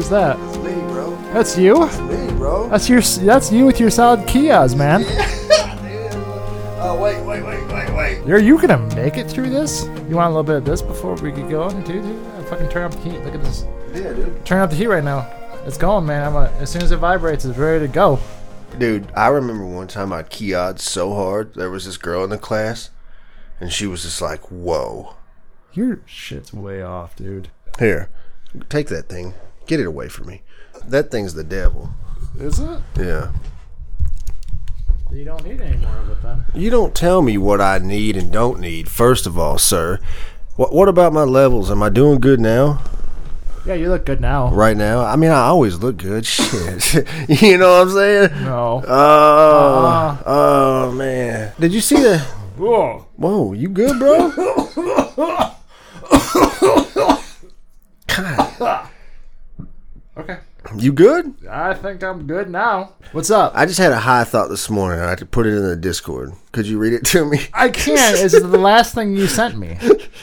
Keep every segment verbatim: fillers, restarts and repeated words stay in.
Who's that? That's me, bro. That's you? That's me, bro. That's your. That's you with your solid Kias, man. Oh, wait, wait, wait, wait, wait. Are you gonna make it through this? You want a little bit of this before we get going, dude? dude? Fucking turn up the heat. Look at this. Yeah, dude. Turn up the heat right now. It's going, man. I'm a, as soon as it vibrates, it's ready to go. Dude, I remember one time I keyed so hard. There was this girl in the class, and she was just like, whoa. Your shit's way off, dude. Here, take that thing. Get it away from me. That thing's the devil. Is it? Yeah. You don't need any more of it, then. You don't tell me what I need and don't need, first of all, sir. What, what about my levels? Am I doing good now? Yeah, you look good now. Right now? I mean, I always look good. Shit. You know what I'm saying? No. Oh, Uh-uh. oh man. Did you see that? Whoa. Whoa, you good, bro? God. Okay. You good? I think I'm good now. What's up? I just had a high thought this morning. I could put it in the Discord. Could you read it to me? I can't. It's the last thing you sent me.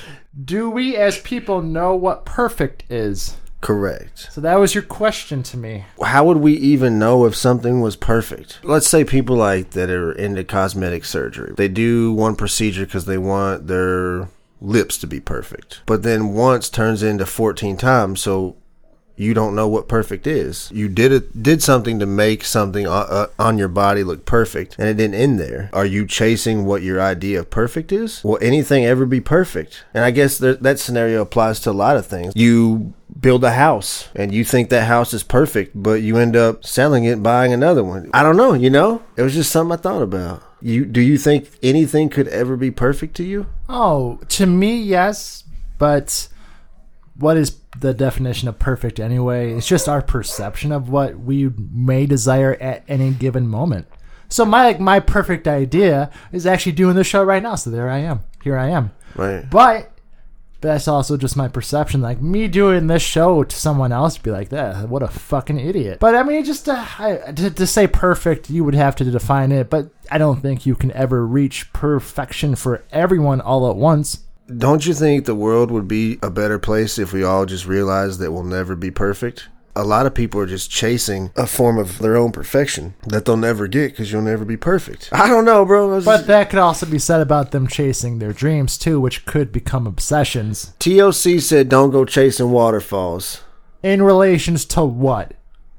Do we as people know what perfect is? Correct. So that was your question to me. How would we even know if something was perfect? Let's say people like that are into cosmetic surgery. They do one procedure because they want their lips to be perfect. But then once turns into fourteen times, so you don't know what perfect is. You did it, did something to make something on, uh, on your body look perfect, and it didn't end there. Are you chasing what your idea of perfect is? Will anything ever be perfect? And I guess th- that scenario applies to a lot of things. You build a house, and you think that house is perfect, but you end up selling it and buying another one. I don't know, you know? It was just something I thought about. You do you think anything could ever be perfect to you? Oh, to me, yes, but what is the definition of perfect anyway? It's just our perception of what we may desire at any given moment. So my my perfect idea is actually doing this show right now. So there I am. Here I am. Right. But that's also just my perception. Like me doing this show to someone else would be like, that. What a fucking idiot. But I mean, just to, I, to, to say perfect, you would have to define it. But I don't think you can ever reach perfection for everyone all at once. Don't you think the world would be a better place if we all just realized that we'll never be perfect? A lot of people are just chasing a form of their own perfection that they'll never get because you'll never be perfect. I don't know, bro. But that could also be said about them chasing their dreams, too, which could become obsessions. T O C said don't go chasing waterfalls. In relations to what?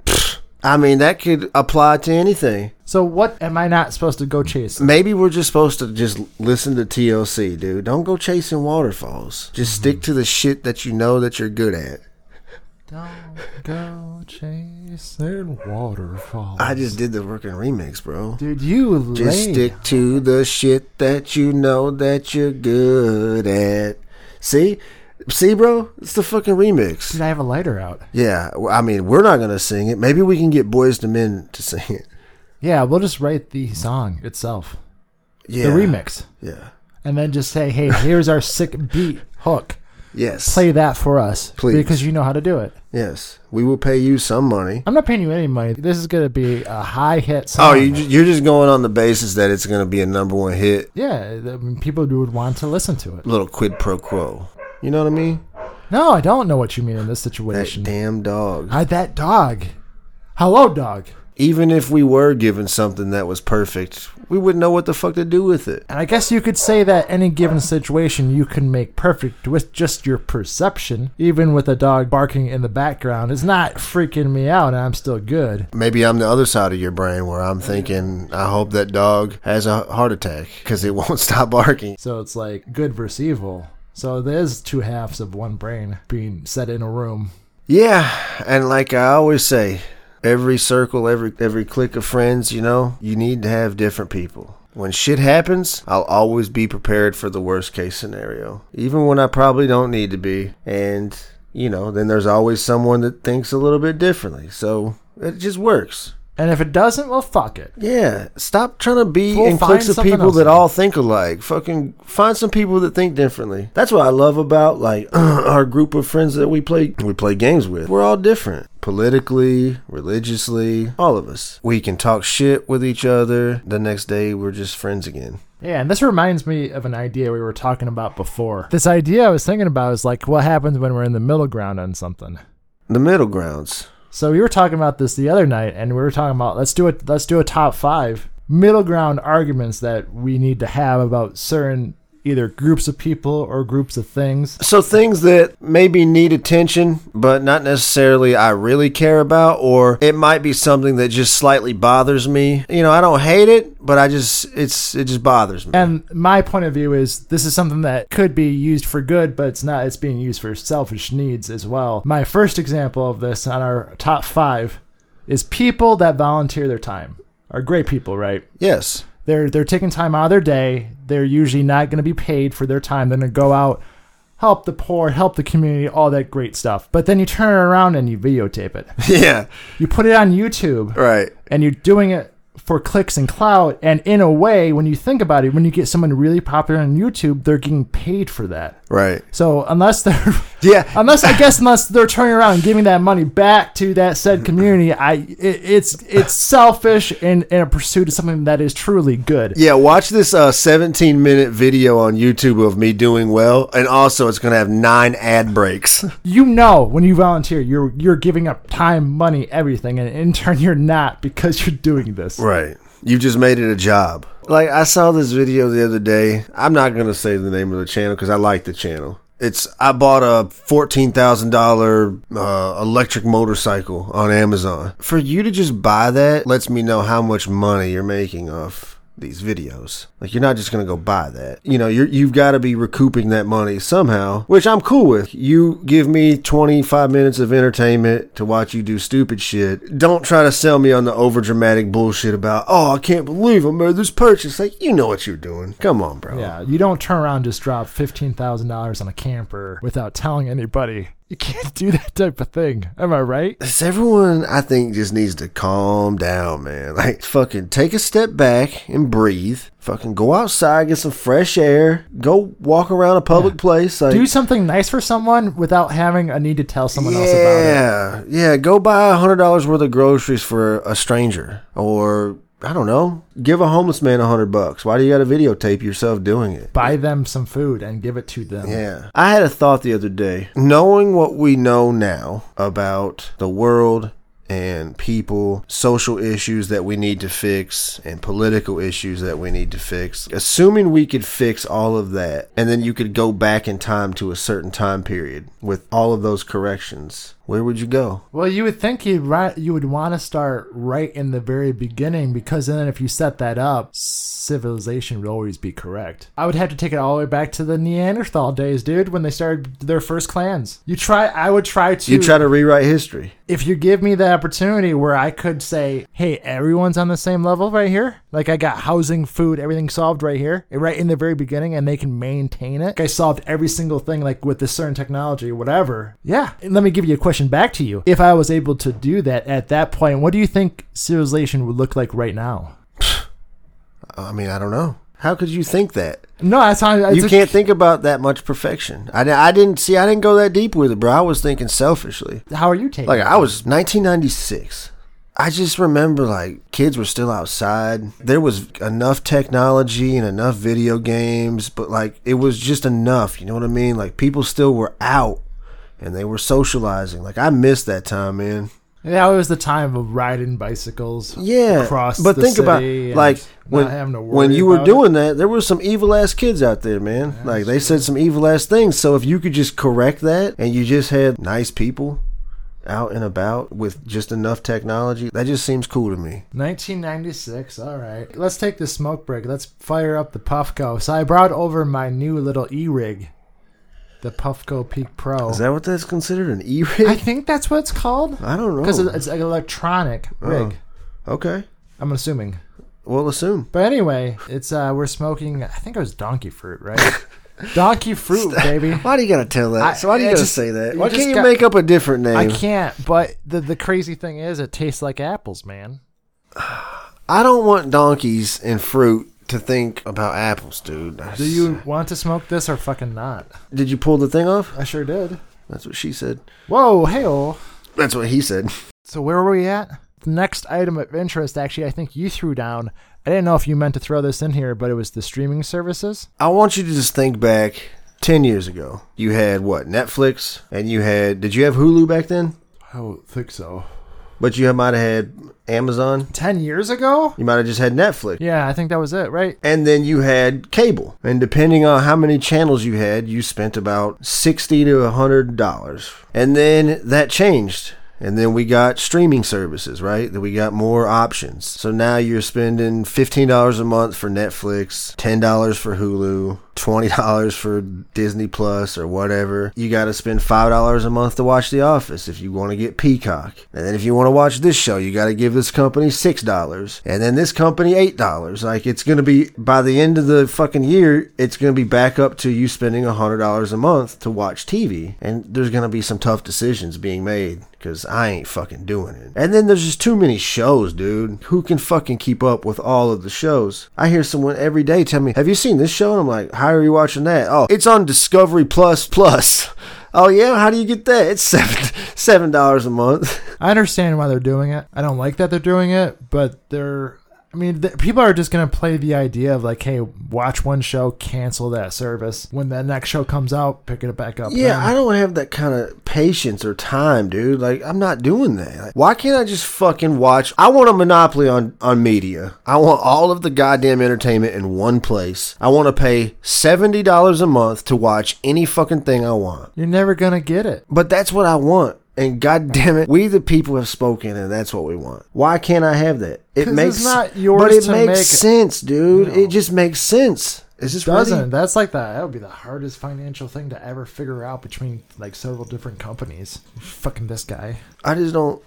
I mean, that could apply to anything. So what am I not supposed to go chasing? Maybe we're just supposed to just listen to T L C, dude. Don't go chasing waterfalls. Just mm-hmm. stick to the shit that you know that you're good at. Don't go chasing waterfalls. I just did the working remix, bro. Dude, you Just laid. stick to the shit that you know that you're good at. See? See, bro? It's the fucking remix. Dude, I have a lighter out. Yeah. I mean, we're not going to sing it. Maybe we can get Boys to Men to sing it. Yeah, we'll just write the song itself. Yeah. The remix. Yeah. And then just say, hey, here's our sick beat hook. Yes. Play that for us. Please. Because you know how to do it. Yes. We will pay you some money. I'm not paying you any money. This is going to be a high hit song. Oh, you, you're just going on the basis that it's going to be a number one hit. Yeah, the, people would want to listen to it. A little quid pro quo. You know what I mean? No, I don't know what you mean in this situation. That damn dog. I, that dog. Hello, dog. Even if we were given something that was perfect, we wouldn't know what the fuck to do with it. And I guess you could say that any given situation you can make perfect with just your perception. Even with a dog barking in the background, it's not freaking me out and I'm still good. Maybe I'm the other side of your brain where I'm thinking, I hope that dog has a heart attack because it won't stop barking. So it's like good versus evil. So there's two halves of one brain being set in a room. Yeah, and like I always say, every circle, every every clique of friends, you know, you need to have different people. When shit happens, I'll always be prepared for the worst case scenario, even when I probably don't need to be. And, you know, then there's always someone that thinks a little bit differently. So it just works. And if it doesn't, well, fuck it. Yeah, stop trying to be We'll in cliques of find people something that else. all think alike. Fucking find some people that think differently. That's what I love about like our group of friends that we play we play games with. We're all different. Politically, religiously, all of us. We can talk shit with each other. The next day, we're just friends again. Yeah, and this reminds me of an idea we were talking about before. This idea I was thinking about is like what happens when we're in the middle ground on something. The middle grounds. So we were talking about this the other night, and we were talking about let's do it. Let's do a top five middle ground arguments that we need to have about certain either groups of people or groups of things. So things that maybe need attention, but not necessarily I really care about, or it might be something that just slightly bothers me. You know, I don't hate it, but I just, it's, it just bothers me. And my point of view is this is something that could be used for good, but it's not. It's being used for selfish needs as well. My first example of this on our top five is people that volunteer their time. Are great people, right? Yes. They're they're taking time out of their day. They're usually not going to be paid for their time. They're going to go out, help the poor, help the community, all that great stuff. But then you turn it around and you videotape it. Yeah. You put it on YouTube. Right. And you're doing it for clicks and clout. And in a way, when you think about it, when you get someone really popular on YouTube, they're getting paid for that. Right. So unless they're yeah, unless I guess unless they're turning around and giving that money back to that said community, I it, it's it's selfish in, in a pursuit of something that is truly good. Yeah, watch this uh, seventeen minute video on YouTube of me doing well, and also it's gonna have nine ad breaks. You know, when you volunteer, you're you're giving up time, money, everything, and in turn, you're not because you're doing this. Right. You've just made it a job. Like, I saw this video the other day. I'm not going to say the name of the channel because I like the channel. It's, I bought a fourteen thousand dollars uh, electric motorcycle on Amazon. For you to just buy that lets me know how much money you're making off these videos. Like, you're not just going to go buy that. You know, you're, you've got to be recouping that money somehow, which I'm cool with. You give me twenty-five minutes of entertainment to watch you do stupid shit. Don't try to sell me on the overdramatic bullshit about, oh, I can't believe I made this purchase. Like, you know what you're doing. Come on, bro. Yeah, you don't turn around and just drop fifteen thousand dollars on a camper without telling anybody. You can't do that type of thing. Am I right? It's everyone, I think, just needs to calm down, man. Like, fucking take a step back and breathe. Fucking go outside, get some fresh air. Go walk around a public yeah. place. Like, do something nice for someone without having a need to tell someone yeah, else about it. Yeah, yeah. Go buy one hundred dollars worth of groceries for a stranger. Or, I don't know, give a homeless man a hundred bucks. Why do you got to videotape yourself doing it? Buy them some food and give it to them. Yeah. I had a thought the other day. Knowing what we know now about the world and people, social issues that we need to fix, and political issues that we need to fix, assuming we could fix all of that, and then you could go back in time to a certain time period with all of those corrections, where would you go? Well, you would think you'd right, you would want to start right in the very beginning, because then if you set that up, civilization would always be correct. I would have to take it all the way back to the Neanderthal days, dude, when they started their first clans. You try, I would try to... You try to rewrite history. If you give me the opportunity where I could say, hey, everyone's on the same level right here. Like, I got housing, food, everything solved right here, right in the very beginning, and they can maintain it. Like, I solved every single thing, like with this certain technology, whatever. Yeah. And let me give you a question back to you. If I was able to do that at that point, what do you think civilization would look like right now? I mean, I don't know. How could you think that? No, that's how you can't a, think about that much perfection. I, I didn't see. I didn't go that deep with it, bro. I was thinking selfishly. How are you taking? Like, I was nineteen ninety-six. I just remember, like, kids were still outside. There was enough technology and enough video games, but like, it was just enough. You know what I mean? Like, people still were out and they were socializing. Like, I missed that time, man. Yeah, it was the time of riding bicycles. Yeah, across but the think about like when when you were doing that, there were some evil ass kids out there, man. Yeah, like, they true. said some evil ass things. So if you could just correct that, and you just had nice people out and about with just enough technology, that just seems cool to me. nineteen ninety-six. All right, let's take the smoke break. Let's fire up the Puffco. So I brought over my new little e-rig. The Puffco Peak Pro. Is that what that's considered, an e-rig? I think that's what it's called. I don't know. Because it's an electronic rig. Oh, okay. I'm assuming. We'll assume. But anyway, it's uh, we're smoking, I think it was donkey fruit, right? Donkey fruit, baby. Why do you got to tell that? I, so why do you got to say that? Why can't you got, make up a different name? I can't, but the, the crazy thing is it tastes like apples, man. I don't want donkeys and fruit to think about apples, dude. That's... Do you want to smoke this or fucking not? Did you pull the thing off? I sure did. That's what she said. Whoa, hey-oh. That's what he said. So where were we at? The next item of interest, actually, I think you threw down. I didn't know if you meant to throw this in here, but it was the streaming services. I want you to just think back ten years ago. You had, what, Netflix? And you had, did you have Hulu back then? I don't think so. But you might have had Amazon. Ten years ago? You might have just had Netflix. Yeah, I think that was it, right? And then you had cable. And depending on how many channels you had, you spent about sixty to one hundred dollars. And then that changed. And then we got streaming services, right? That we got more options. So now you're spending fifteen dollars a month for Netflix, ten dollars for Hulu, twenty dollars for Disney Plus or whatever. You got to spend five dollars a month to watch The Office if you want to get Peacock. And then if you want to watch this show, you got to give this company six dollars. And then this company eight dollars. Like, it's going to be, by the end of the fucking year, it's going to be back up to you spending one hundred dollars a month to watch T V. And there's going to be some tough decisions being made, because I ain't fucking doing it. And then there's just too many shows, dude. Who can fucking keep up with all of the shows? I hear someone every day tell me, have you seen this show? And I'm like, how are you watching that? Oh, it's on Discovery Plus Plus. Oh yeah? How do you get that? It's seven seven dollars a month. I understand why they're doing it. I don't like that they're doing it, but they're... I mean, th- people are just going to play the idea of like, hey, watch one show, cancel that service. When that next show comes out, pick it back up. Yeah, then. I don't have that kind of patience or time, dude. Like, I'm not doing that. Like, why can't I just fucking watch? I want a monopoly on, on media. I want all of the goddamn entertainment in one place. I want to pay seventy dollars a month to watch any fucking thing I want. You're never going to get it. But that's what I want. And God damn it, we the people have spoken, and that's what we want. Why can't I have that? It makes it's not yours but it to makes make. sense, dude. No. It just makes sense. Is this doesn't? ready? That's like the that would be the hardest financial thing to ever figure out between like several different companies. Fucking this guy. I just don't.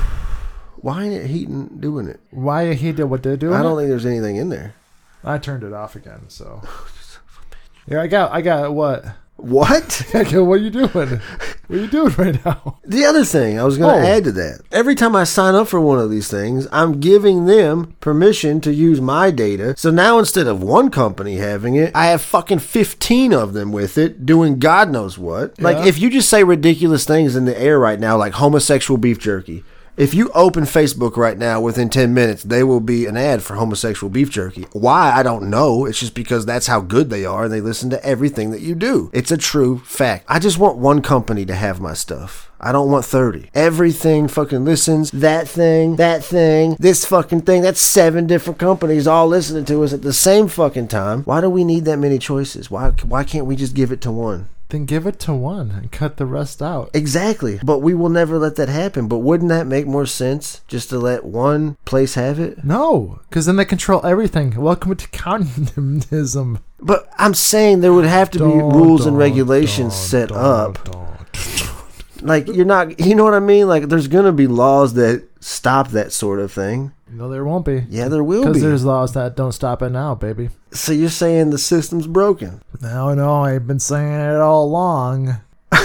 Why ain't it Heaton doing it? Why he did what they're doing? I don't think there's anything in there. I turned it off again. So yeah, I got I got what. What? Okay, what are you doing? What are you doing right now? The other thing I was going to Oh. add to that. Every time I sign up for one of these things, I'm giving them permission to use my data. So now instead of one company having it, I have fucking fifteen of them with it doing God knows what. Like, Yeah. if you just say ridiculous things in the air right now, like homosexual beef jerky. If you open Facebook right now, within ten minutes, there will be an ad for homosexual beef jerky. Why? I don't know. It's just because that's how good they are, and they listen to everything that you do. It's a true fact. I just want one company to have my stuff. I don't want thirty. Everything fucking listens. That thing, that thing, this fucking thing. That's seven different companies all listening to us at the same fucking time. Why do we need that many choices? Why, why can't we just give it to one? Then give it to one and cut the rest out. Exactly. But we will never let that happen. But wouldn't that make more sense just to let one place have it? No, because then they control everything. Welcome to communism. But I'm saying there would have to be Dun, rules and dun, regulations dun, set dun, up. dun. Like, you're not, you know what I mean? Like, there's going to be laws that stop that sort of thing. No, there won't be. Yeah, there will Because be. there's laws that don't stop it now, baby. So you're saying the system's broken? No, no, I've been saying it all along.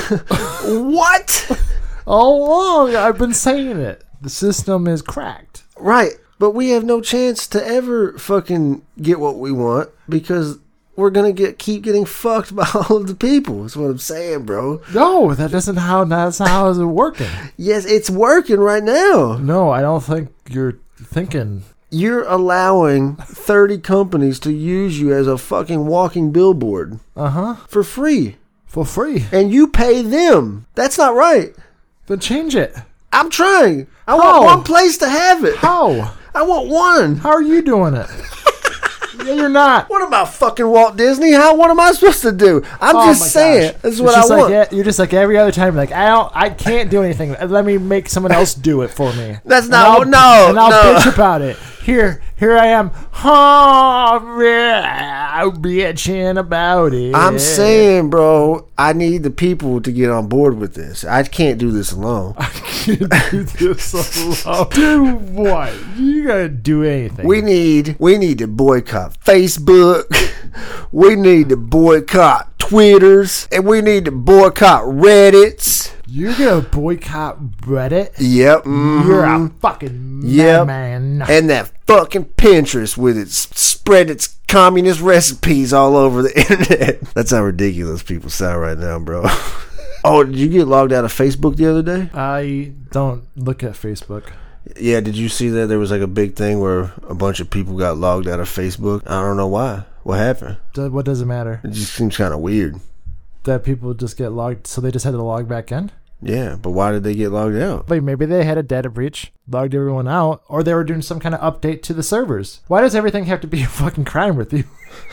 What? All along, I've been saying it. The system is cracked. Right. But we have no chance to ever fucking get what we want because we're going to get keep getting fucked by all of the people. That's what I'm saying, bro. No, that doesn't how that's how is it working. Yes, it's working right now. No, I don't think you're thinking. You're allowing thirty companies to use you as a fucking walking billboard Uh-huh. for free. For free. And you pay them. That's not right. Then change it. I'm trying. I How? want one place to have it. How? I want one. How are you doing it? Yeah, you're not. What about fucking Walt Disney? How? What am I supposed to do? I'm Oh just my saying. gosh. This is It's what I just want. Like, you're just like every other time. Like I don't, I can't do anything. Let me make someone else do it for me. That's And not I'll- what- no, And I'll no. bitch about it. Here, here I am. Oh, yeah, bitching about it. I'm saying, bro, I need the people to get on board with this. I can't do this alone. I can't do this alone. Do what? You gotta do anything. We need we need to boycott Facebook. We need to boycott Twitters. And we need to boycott Reddits. You're gonna boycott Reddit? Yep. mhm. You're a fucking Yep. madman. And that fucking Pinterest with its spread its communist recipes all over the internet. That's how ridiculous people sound right now, bro. Oh, did you get logged out of Facebook the other day? I don't look at Facebook. Yeah, did you see that there was like a big thing where a bunch of people got logged out of Facebook? I don't know why. What happened? Do- What does it matter? It just seems kind of weird. That people just get logged, so they just had to log back in? Yeah, but why did they get logged out? Like maybe they had a data breach, logged everyone out, or they were doing some kind of update to the servers. Why does everything have to be a fucking crime with you?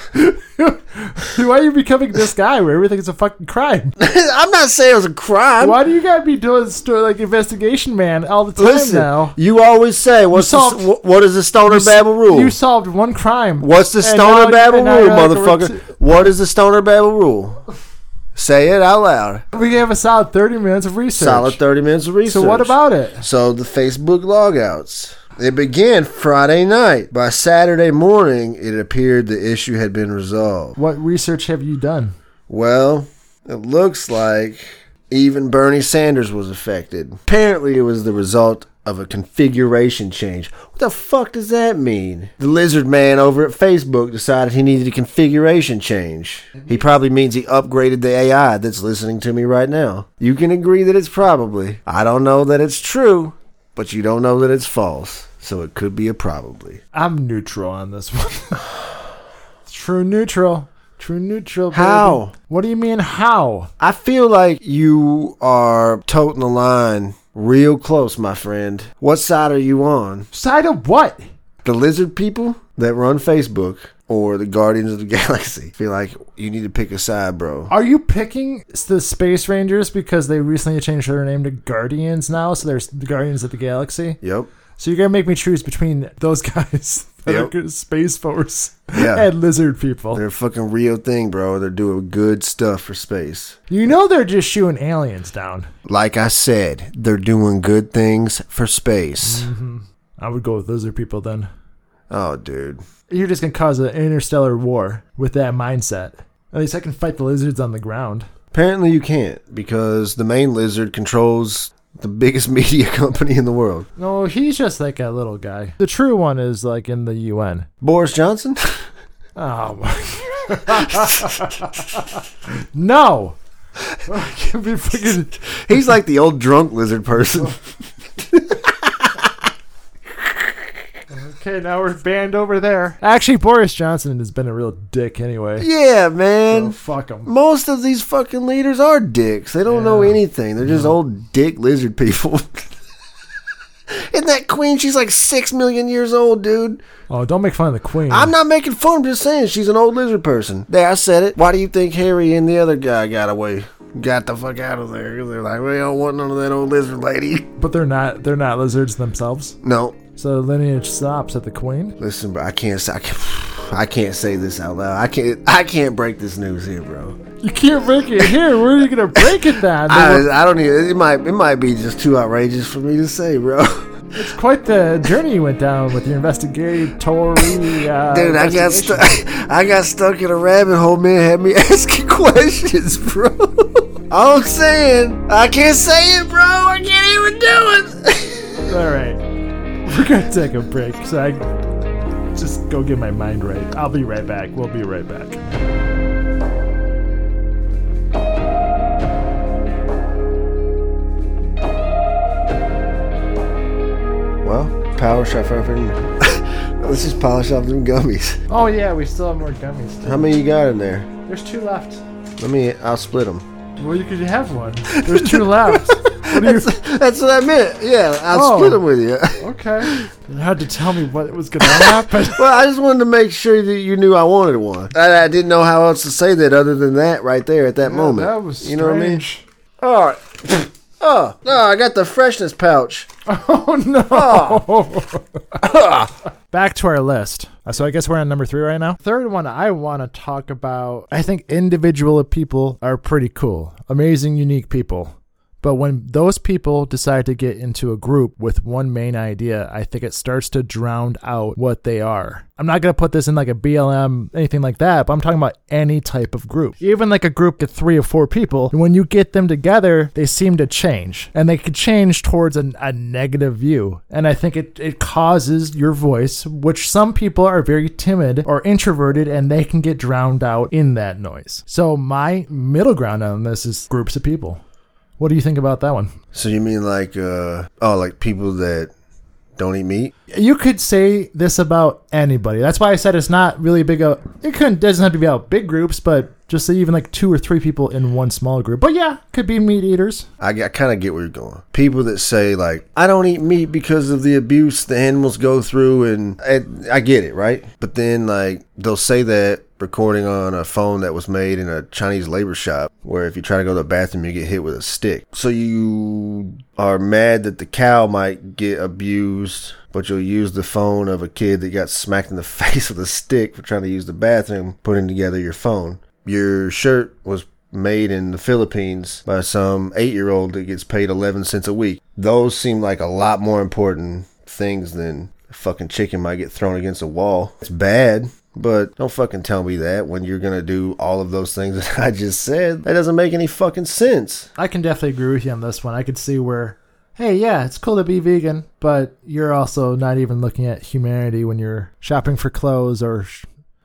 Why are you becoming this guy where everything is a fucking crime? I'm not saying it was a crime. Why do you gotta be doing sto- like investigation man all the time Listen, now? you always say, "What's the, solved- wh- what is the Stoner Babble rule?" You solved one crime. What's the and Stoner now- Babble and now rule, you're like, motherfucker? we're t- What is the Stoner Babble rule? Say it out loud. We have a solid thirty minutes of research. Solid thirty minutes of research. So what about it? So the Facebook logouts. It began Friday night. By Saturday morning, it appeared the issue had been resolved. What research have you done? Well, it looks like even Bernie Sanders was affected. Apparently, it was the result of a configuration change. What the fuck does that mean? The lizard man over at Facebook decided he needed a configuration change. He probably means he upgraded the A I that's listening to me right now. You can agree that it's probably. I don't know that it's true, but you don't know that it's false. So it could be a probably. I'm neutral on this one. True neutral. True neutral. Baby. How? What do you mean how? I feel like you are toting the line real close, my friend. What side are you on? Side of what? The lizard people that run Facebook or the Guardians of the Galaxy? I feel like you need to pick a side, bro. Are you picking the Space Rangers because they recently changed their name to Guardians now? So there's the Guardians of the Galaxy? Yep. So you're going to make me choose between those guys that Yep. are good Space Force Yeah. and lizard people. They're a fucking real thing, bro. They're doing good stuff for space. You know they're just shooting aliens down. Like I said, they're doing good things for space. Mm-hmm. I would go with lizard people then. Oh, dude. You're just going to cause an interstellar war with that mindset. At least I can fight the lizards on the ground. Apparently you can't because the main lizard controls the biggest media company in the world. No, he's just like a little guy. The true one is like in the U N. Boris Johnson? Oh my God. No. I can't be fucking... He's like the old drunk lizard person. Okay, now we're banned over there. Actually, Boris Johnson has been a real dick anyway. Yeah, man. So fuck him. Most of these fucking leaders are dicks. They don't Yeah. know anything. They're just old dick lizard people. Isn't that queen? She's like six million years old, dude. Oh, don't make fun of the queen. I'm not making fun. I'm just saying she's an old lizard person. There, I said it. Why do you think Harry and the other guy got away? Got the fuck out of there. They're like, we don't want none of that old lizard lady. But they're not. They're not lizards themselves. No. So the lineage stops at the queen. Listen, bro. I can't. say- I can't. I can't say this out loud. I can't. I can't break this news here, bro. You can't break it here. Where are you gonna break it then? I, I don't even. It might. It might be just too outrageous for me to say, bro. It's quite the journey you went down with your investigatory. Uh, Dude, I got stuck. I got stuck in a rabbit hole. Man, had me asking questions, bro. All I'm saying, I can't say it, bro. I can't even do it. All right, we're gonna take a break. So I just go get my mind right. I'll be right back. We'll be right back. Well, polish off everything. Let's just polish off them gummies. Oh yeah, we still have more gummies. Too. How many you got in there? There's two left. Let me. I'll split them. Well, you could have one. There's two left. What do you? That's, that's what I meant. Yeah, I'll Oh. split them with you. Okay. You had to tell me what was gonna happen. Well, I just wanted to make sure that you knew I wanted one. I, I didn't know how else to say that other than that right there at that Yeah, moment. that was you know what I mean? strange. All right. Oh, no, I got the freshness pouch. Oh no! Back to our list. Uh, So I guess we're on number three right now. Third one I want to talk about. I think individual people are pretty cool, amazing, unique people. But when those people decide to get into a group with one main idea, I think it starts to drown out what they are. I'm not going to put this in like a B L M, anything like that, but I'm talking about any type of group. Even like a group of three or four people, when you get them together, they seem to change. And they could change towards a, a negative view. And I think it, it causes your voice, which some people are very timid or introverted, and they can get drowned out in that noise. So my middle ground on this is groups of people. What do you think about that one? So you mean like, uh, oh, like people that don't eat meat? You could say this about anybody. That's why I said it's not really big. Of, it couldn't doesn't have to be about big groups, but Just even like two or three people in one small group. But yeah, could be meat eaters. I, I kind of get where you're going. People that say, like, I don't eat meat because of the abuse the animals go through, and I, I get it, right? But then, like, they'll say that recording on a phone that was made in a Chinese labor shop, where if you try to go to the bathroom, you get hit with a stick. So you are mad that the cow might get abused, but you'll use the phone of a kid that got smacked in the face with a stick for trying to use the bathroom, putting together your phone. Your shirt was made in the Philippines by some eight-year-old that gets paid eleven cents a week. Those seem like a lot more important things than a fucking chicken might get thrown against a wall. It's bad, but don't fucking tell me that when you're going to do all of those things that I just said. That doesn't make any fucking sense. I can definitely agree with you on this one. I could see where, hey, yeah, it's cool to be vegan, but you're also not even looking at humanity when you're shopping for clothes, or sh-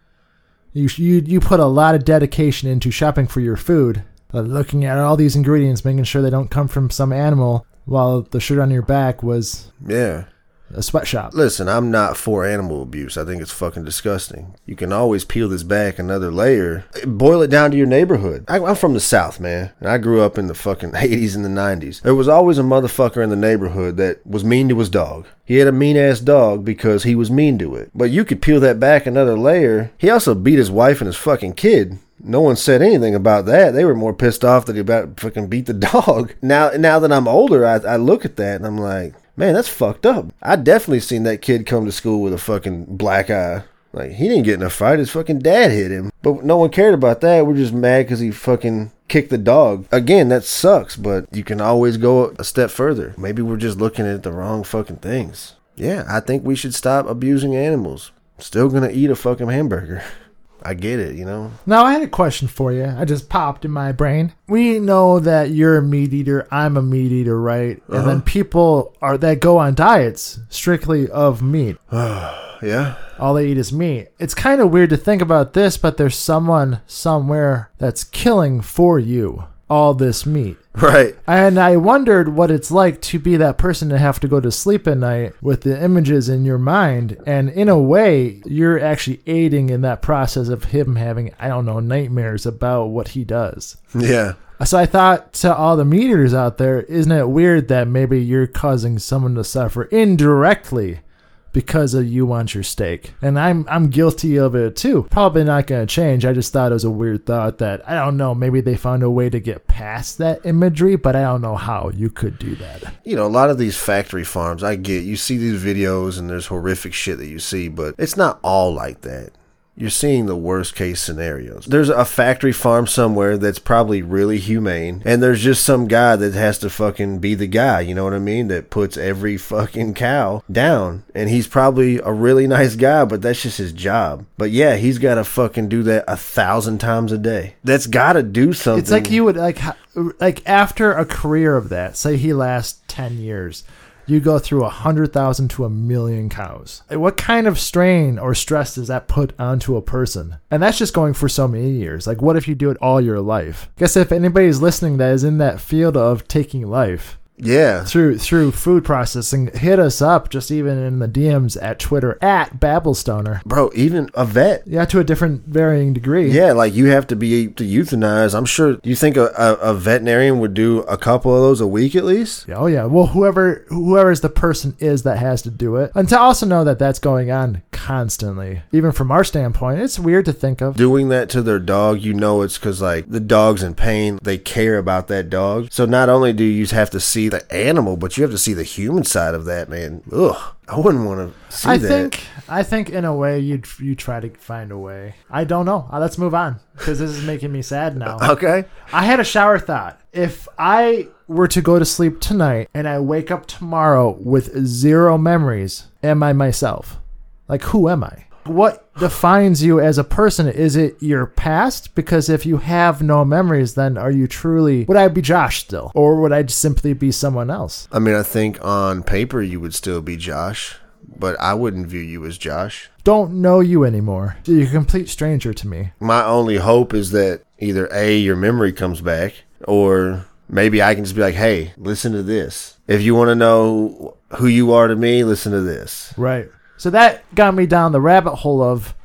you, you you put a lot of dedication into shopping for your food, but looking at all these ingredients, making sure they don't come from some animal, while the shirt on your back was yeah a sweatshop. Listen, I'm not for animal abuse. I think it's fucking disgusting. You can always peel this back another layer. Boil it down to your neighborhood. I, I'm from the South, man. And I grew up in the fucking eighties and the nineties. There was always a motherfucker in the neighborhood that was mean to his dog. He had a mean-ass dog because he was mean to it. But you could peel that back another layer. He also beat his wife and his fucking kid. No one said anything about that. They were more pissed off that he about fucking beat the dog. Now, now that I'm older, I, I look at that and I'm like, man, that's fucked up. I definitely seen that kid come to school with a fucking black eye. Like, he didn't get in a fight. His fucking dad hit him. But no one cared about that. We're just mad because he fucking kicked the dog. Again, that sucks, but you can always go a step further. Maybe we're just looking at the wrong fucking things. Yeah, I think we should stop abusing animals. Still gonna eat a fucking hamburger. I get it, you know? Now, I had a question for you. I just popped in my brain. We know that you're a meat eater. I'm a meat eater, right? Uh-huh. And then people are that go on diets strictly of meat. Yeah. All they eat is meat. It's kind of weird to think about this, but there's someone somewhere that's killing for you all this meat. Right. And I wondered what it's like to be that person to have to go to sleep at night with the images in your mind. And in a way, you're actually aiding in that process of him having, I don't know, nightmares about what he does. Yeah. So I thought to all the meat eaters out there, isn't it weird that maybe you're causing someone to suffer indirectly because of you want your steak? And I'm I'm guilty of it too. Probably not going to change. I just thought it was a weird thought that, I don't know, maybe they found a way to get past that imagery, but I don't know how you could do that. You know, a lot of these factory farms, I get, you see these videos and there's horrific shit that you see, but it's not all like that. You're seeing the worst case scenarios. There's a factory farm somewhere that's probably really humane, and there's just some guy that has to fucking be the guy, you know what I mean, that puts every fucking cow down. And he's probably a really nice guy, but that's just his job. But yeah, he's got to fucking do that a thousand times a day. That's got to do something. It's like you would, like, like after a career of that, say he lasts ten years, you go through a hundred thousand to a million cows. What kind of strain or stress does that put onto a person? And that's just going for so many years. Like, what if you do it all your life? I guess if anybody's listening that is in that field of taking life, yeah, through through food processing, hit us up just even in the D Ms at Twitter at Babblestoner. Bro, even a vet. Yeah, to a different varying degree. Yeah, like you have to be to euthanize. I'm sure. You think a, a, a veterinarian would do a couple of those a week at least? Yeah, oh yeah. Well, whoever whoever the person is that has to do it, and to also know that that's going on constantly. Even from our standpoint, it's weird to think of doing that to their dog. You know, it's because like the dog's in pain. They care about that dog. So not only do you have to see the animal, but you have to see the human side of that, man. Ugh, I wouldn't want to see I that. think, I think in a way you you try to find a way. I don't know. Uh, let's move on because this is making me sad now. Okay. I had a shower thought. If I were to go to sleep tonight and I wake up tomorrow with zero memories, am I myself? Like, who am I? What defines you as a person? Is it your past? Because if you have no memories, then are you truly, would I be Josh still? Or would I simply be someone else? I mean, I think on paper you would still be Josh, but I wouldn't view you as Josh. Don't know you anymore. You're a complete stranger to me. My only hope is that either A, your memory comes back, or maybe I can just be like, hey, listen to this. If you want to know who you are to me, listen to this. Right. So that got me down the rabbit hole of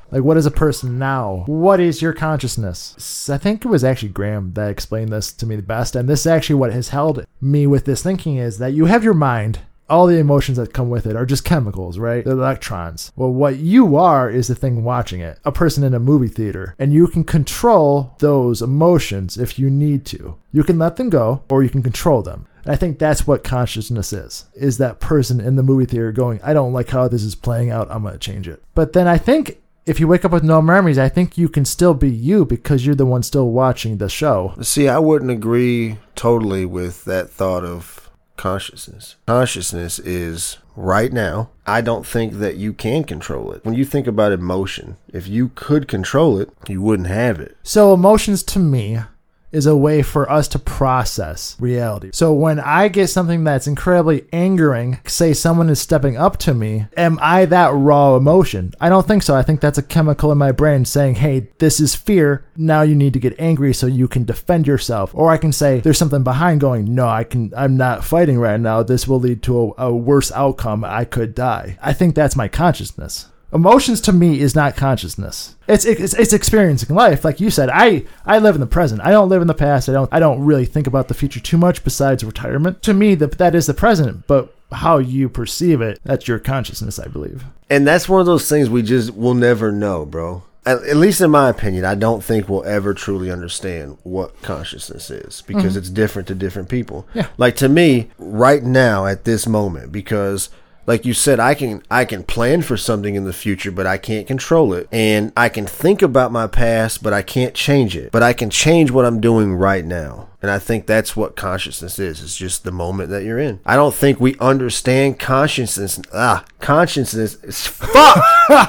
Like, what is a person now? What is your consciousness? I think it was actually Graham that explained this to me the best. And this is actually what has held me with this thinking is that you have your mind. All the emotions that come with it are just chemicals, right? They're electrons. Well, what you are is the thing watching it. A person in a movie theater. And you can control those emotions if you need to. You can let them go or you can control them. And I think that's what consciousness is. Is that person in the movie theater going, I don't like how this is playing out. I'm going to change it. But then I think if you wake up with no memories, I think you can still be you because you're the one still watching the show. See, I wouldn't agree totally with that thought of consciousness. Consciousness is right now. I don't think that you can control it. When you think about emotion, if you could control it, you wouldn't have it. So emotions to me is a way for us to process reality. So when I get something that's incredibly angering, say someone is stepping up to me, am I that raw emotion? I don't think so. I think that's a chemical in my brain saying, hey, this is fear. Now you need to get angry so you can defend yourself. Or I can say there's something behind going, no, I can, I'm not fighting right now. This will lead to a, a worse outcome. I could die. I think that's my consciousness. Emotions to me is not consciousness. It's, it's it's experiencing life, like you said. I I live in the present. I don't live in the past. I don't I don't really think about the future too much besides retirement. To me, that that is the present. But how you perceive it, that's your consciousness, I believe. And that's one of those things we just will never know, bro. At, at least in my opinion, I don't think we'll ever truly understand what consciousness is because mm-hmm. it's different to different people. Yeah. Like to me, right now at this moment, because like you said, I can I can plan for something in the future, but I can't control it. And I can think about my past, but I can't change it. But I can change what I'm doing right now. And I think that's what consciousness is. It's just the moment that you're in. I don't think we understand consciousness. Ah, consciousness is fuck.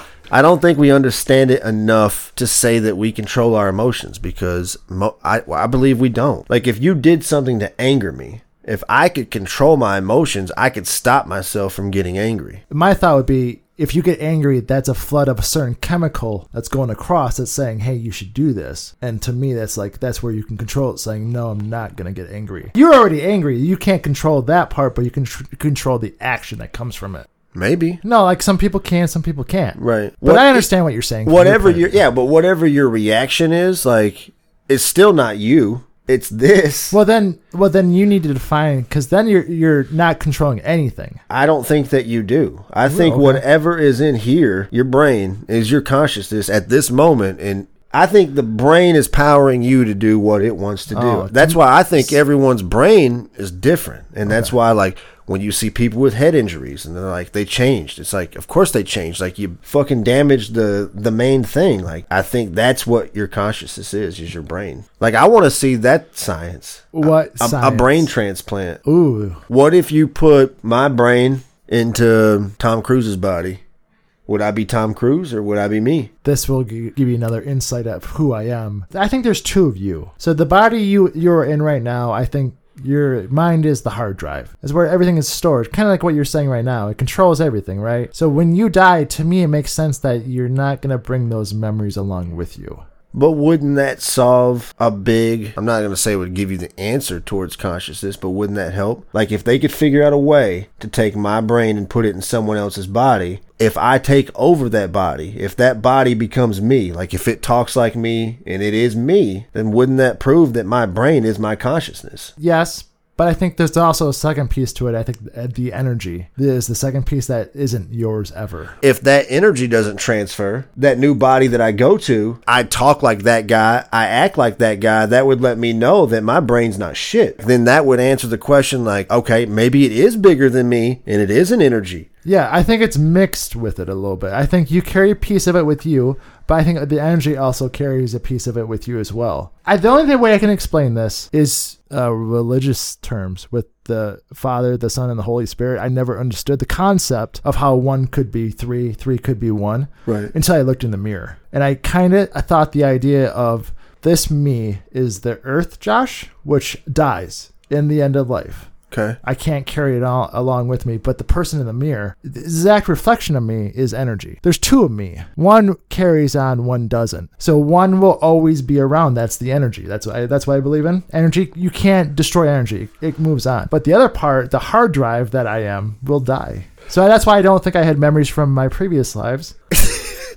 I don't think we understand it enough to say that we control our emotions because mo- I, I believe we don't. Like if you did something to anger me, if I could control my emotions, I could stop myself from getting angry. My thought would be, if you get angry, that's a flood of a certain chemical that's going across that's saying, hey, you should do this. And to me, that's like, that's where you can control it, saying, no, I'm not going to get angry. You're already angry. You can't control that part, but you can tr- control the action that comes from it. Maybe. No, like some people can, some people can't. Right. But what, I understand what you're saying. Whatever your, yeah, but whatever your reaction is, like, it's still not you. It's this. Well, then, well, then you need to define, because then you're you're not controlling anything. I don't think that you do. I think okay. whatever is in here, your brain, is your consciousness at this moment, and I think the brain is powering you to do what it wants to do. Oh, that's why I think everyone's brain is different, and that's okay. why, like, when you see people with head injuries and they're like, they changed. It's like, of course they changed. Like, you fucking damaged the, the main thing. Like, I think that's what your consciousness is, is your brain. Like, I want to see that science. What a, science? A brain transplant. Ooh. What if you put my brain into Tom Cruise's body? Would I be Tom Cruise or would I be me? This will g- give you another insight of who I am. I think there's two of you. So the body you, you're in right now, I think, your mind is the hard drive. It's where everything is stored. Kind of like what you're saying right now. It controls everything, right? So when you die, to me, it makes sense that you're not going to bring those memories along with you. But wouldn't that solve a big, I'm not going to say it would give you the answer towards consciousness, but wouldn't that help? Like if they could figure out a way to take my brain and put it in someone else's body, if I take over that body, if that body becomes me, like if it talks like me and it is me, then wouldn't that prove that my brain is my consciousness? Yes. But I think there's also a second piece to it. I think the energy is the second piece that isn't yours ever. If that energy doesn't transfer, that new body that I go to, I talk like that guy, I act like that guy, that would let me know that my brain's not shit. Then that would answer the question like, okay, maybe it is bigger than me and it is an energy. Yeah, I think it's mixed with it a little bit. I think you carry a piece of it with you, but I think the energy also carries a piece of it with you as well. I, the only way I can explain this is uh, religious terms with the Father, the Son, and the Holy Spirit. I never understood the concept of how one could be three, three could be one, right? Until I looked in the mirror. And I kind of I thought the idea of this me is the earth, Josh, which dies in the end of life. Okay. I can't carry it all along with me, but the person in the mirror, the exact reflection of me is energy. There's two of me. One carries on, one doesn't. So one will always be around. That's the energy. That's what I, that's what I believe in. Energy, you can't destroy energy. It moves on. But the other part, the hard drive that I am, will die. So that's why I don't think I had memories from my previous lives.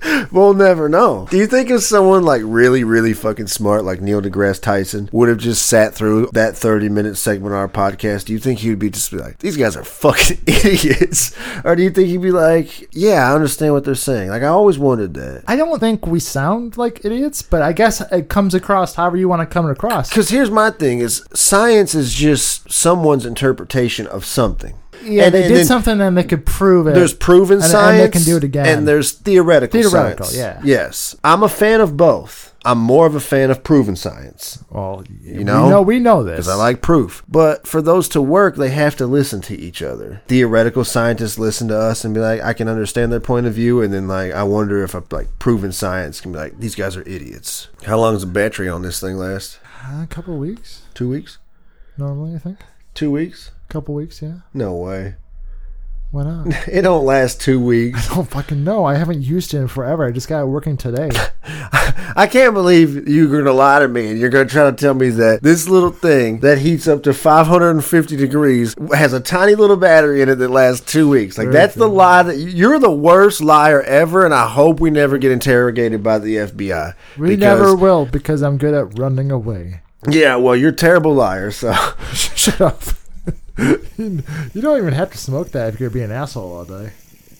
We'll never know. Do you think if someone like really, really fucking smart, like Neil deGrasse Tyson, would have just sat through that thirty minute segment of our podcast, do you think he would be just be like, these guys are fucking idiots? Or do you think he'd be like, yeah, I understand what they're saying? Like, I always wondered that. I don't think we sound like idiots, but I guess it comes across however you want to come across. Because here's my thing is science is just someone's interpretation of something. Yeah, and, they and did then something and they could prove it. There's proven and, science. And they can do it again. And there's theoretical, theoretical science. yeah. Yes. I'm a fan of both. I'm more of a fan of proven science. Well, you know? We know, we know this. Because I like proof. But for those to work, they have to listen to each other. Theoretical scientists listen to us and be like, I can understand their point of view. And then, like, I wonder if a like proven science can be like, these guys are idiots. How long does the battery on this thing last? Uh, a couple of weeks. Two weeks? Normally, I think. Two weeks? A couple weeks, yeah. No way. Why not? It don't last two weeks. I don't fucking know. I haven't used it in forever. I just got it working today. I can't believe you're going to lie to me and you're going to try to tell me that this little thing that heats up to five hundred fifty degrees has a tiny little battery in it that lasts two weeks. Like, that's the lie that you're the worst liar ever, and I hope we never get interrogated by the F B I. We never will because I'm good at running away. Yeah, well, you're a terrible liar, so. Shut up. You don't even have to smoke that if you're being an asshole all day.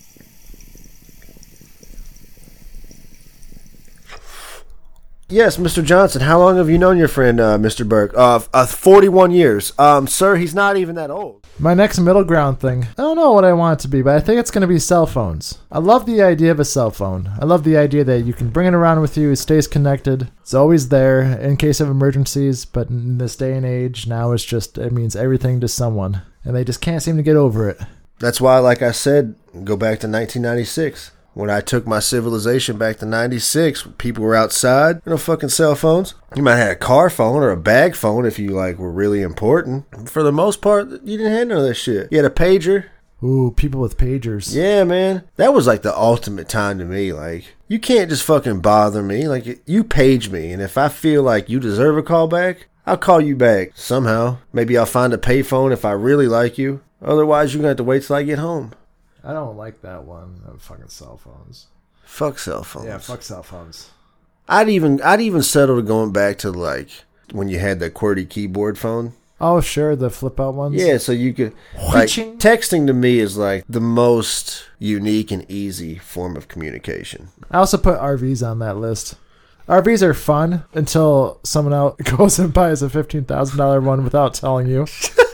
Yes, Mister Johnson, how long have you known your friend, uh, Mister Burke? Uh, uh, forty-one years. Um, sir, he's not even that old. My next middle ground thing, I don't know what I want it to be, but I think it's going to be cell phones. I love the idea of a cell phone. I love the idea that you can bring it around with you, it stays connected, it's always there in case of emergencies, but in this day and age, now it's just, it means everything to someone, and they just can't seem to get over it. That's why, like I said, go back to nineteen ninety-six. When I took my civilization back to ninety-six, people were outside, no fucking cell phones. You might have had a car phone or a bag phone if you like were really important. For the most part, you didn't have none of that shit. You had a pager. Ooh, people with pagers. Yeah, man. That was like the ultimate time to me. Like, you can't just fucking bother me. Like, you page me, and if I feel like you deserve a call back, I'll call you back somehow. Maybe I'll find a payphone if I really like you. Otherwise, you're going to have to wait till I get home. I don't like that one. Oh, fucking cell phones. Fuck cell phones. Yeah, fuck cell phones. I'd even I'd even settle to going back to like when you had the QWERTY keyboard phone. Oh, sure, the flip out ones. Yeah, so you could like texting to me is like the most unique and easy form of communication. I also put R Vs on that list. R Vs are fun until someone else goes and buys a fifteen thousand dollars one without telling you.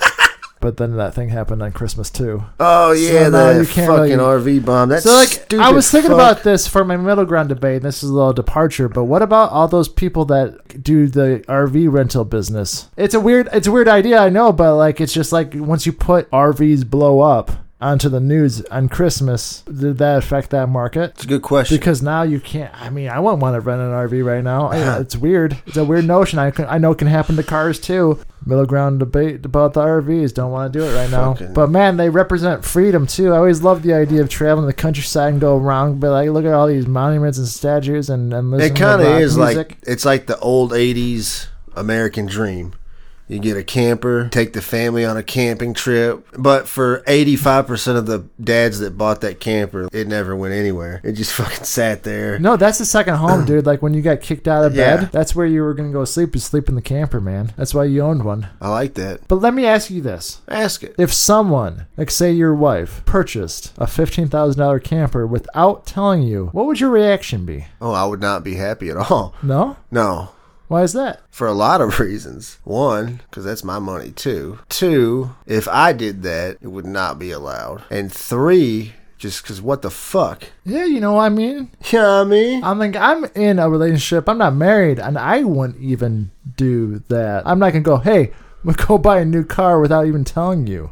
But then that thing happened on Christmas too. Oh yeah, so that you can't fucking really... R V bomb. That's so like stupid. I was thinking fuck. about this for my middle ground debate. And this is a little departure, but what about all those people that do the R V rental business? It's a weird, it's a weird idea, I know, but like it's just like once you put R Vs blow up onto the news on Christmas, did that affect that market? It's a good question. Because now you can't, I mean, I wouldn't want to rent an R V right now. I, it's weird. It's a weird notion. I can, I know it can happen to cars too. Middle ground debate about the R Vs. Don't want to do it right now. Fucking. But man, they represent freedom too. I always love the idea of traveling the countryside and go around, but like look at all these monuments and statues and, and listen to rock music. It kind of is like, it's like the old eighties American dream. You get a camper, take the family on a camping trip. But for eighty-five percent of the dads that bought that camper, it never went anywhere. It just fucking sat there. No, that's the second home, dude. Like when you got kicked out of bed, yeah. That's where you were going to go sleep, is sleep in the camper, man. That's why you owned one. I like that. But let me ask you this. Ask it. If someone, like say your wife, purchased a fifteen thousand dollars camper without telling you, what would your reaction be? Oh, I would not be happy at all. No? No. Why is that? For a lot of reasons. One, because that's my money too. Two, if I did that, it would not be allowed. And three, just because what the fuck? Yeah, you know what I mean? You know what I mean? I'm like, I'm in a relationship. I'm not married, and I wouldn't even do that. I'm not going to go, hey, we'll go buy a new car without even telling you.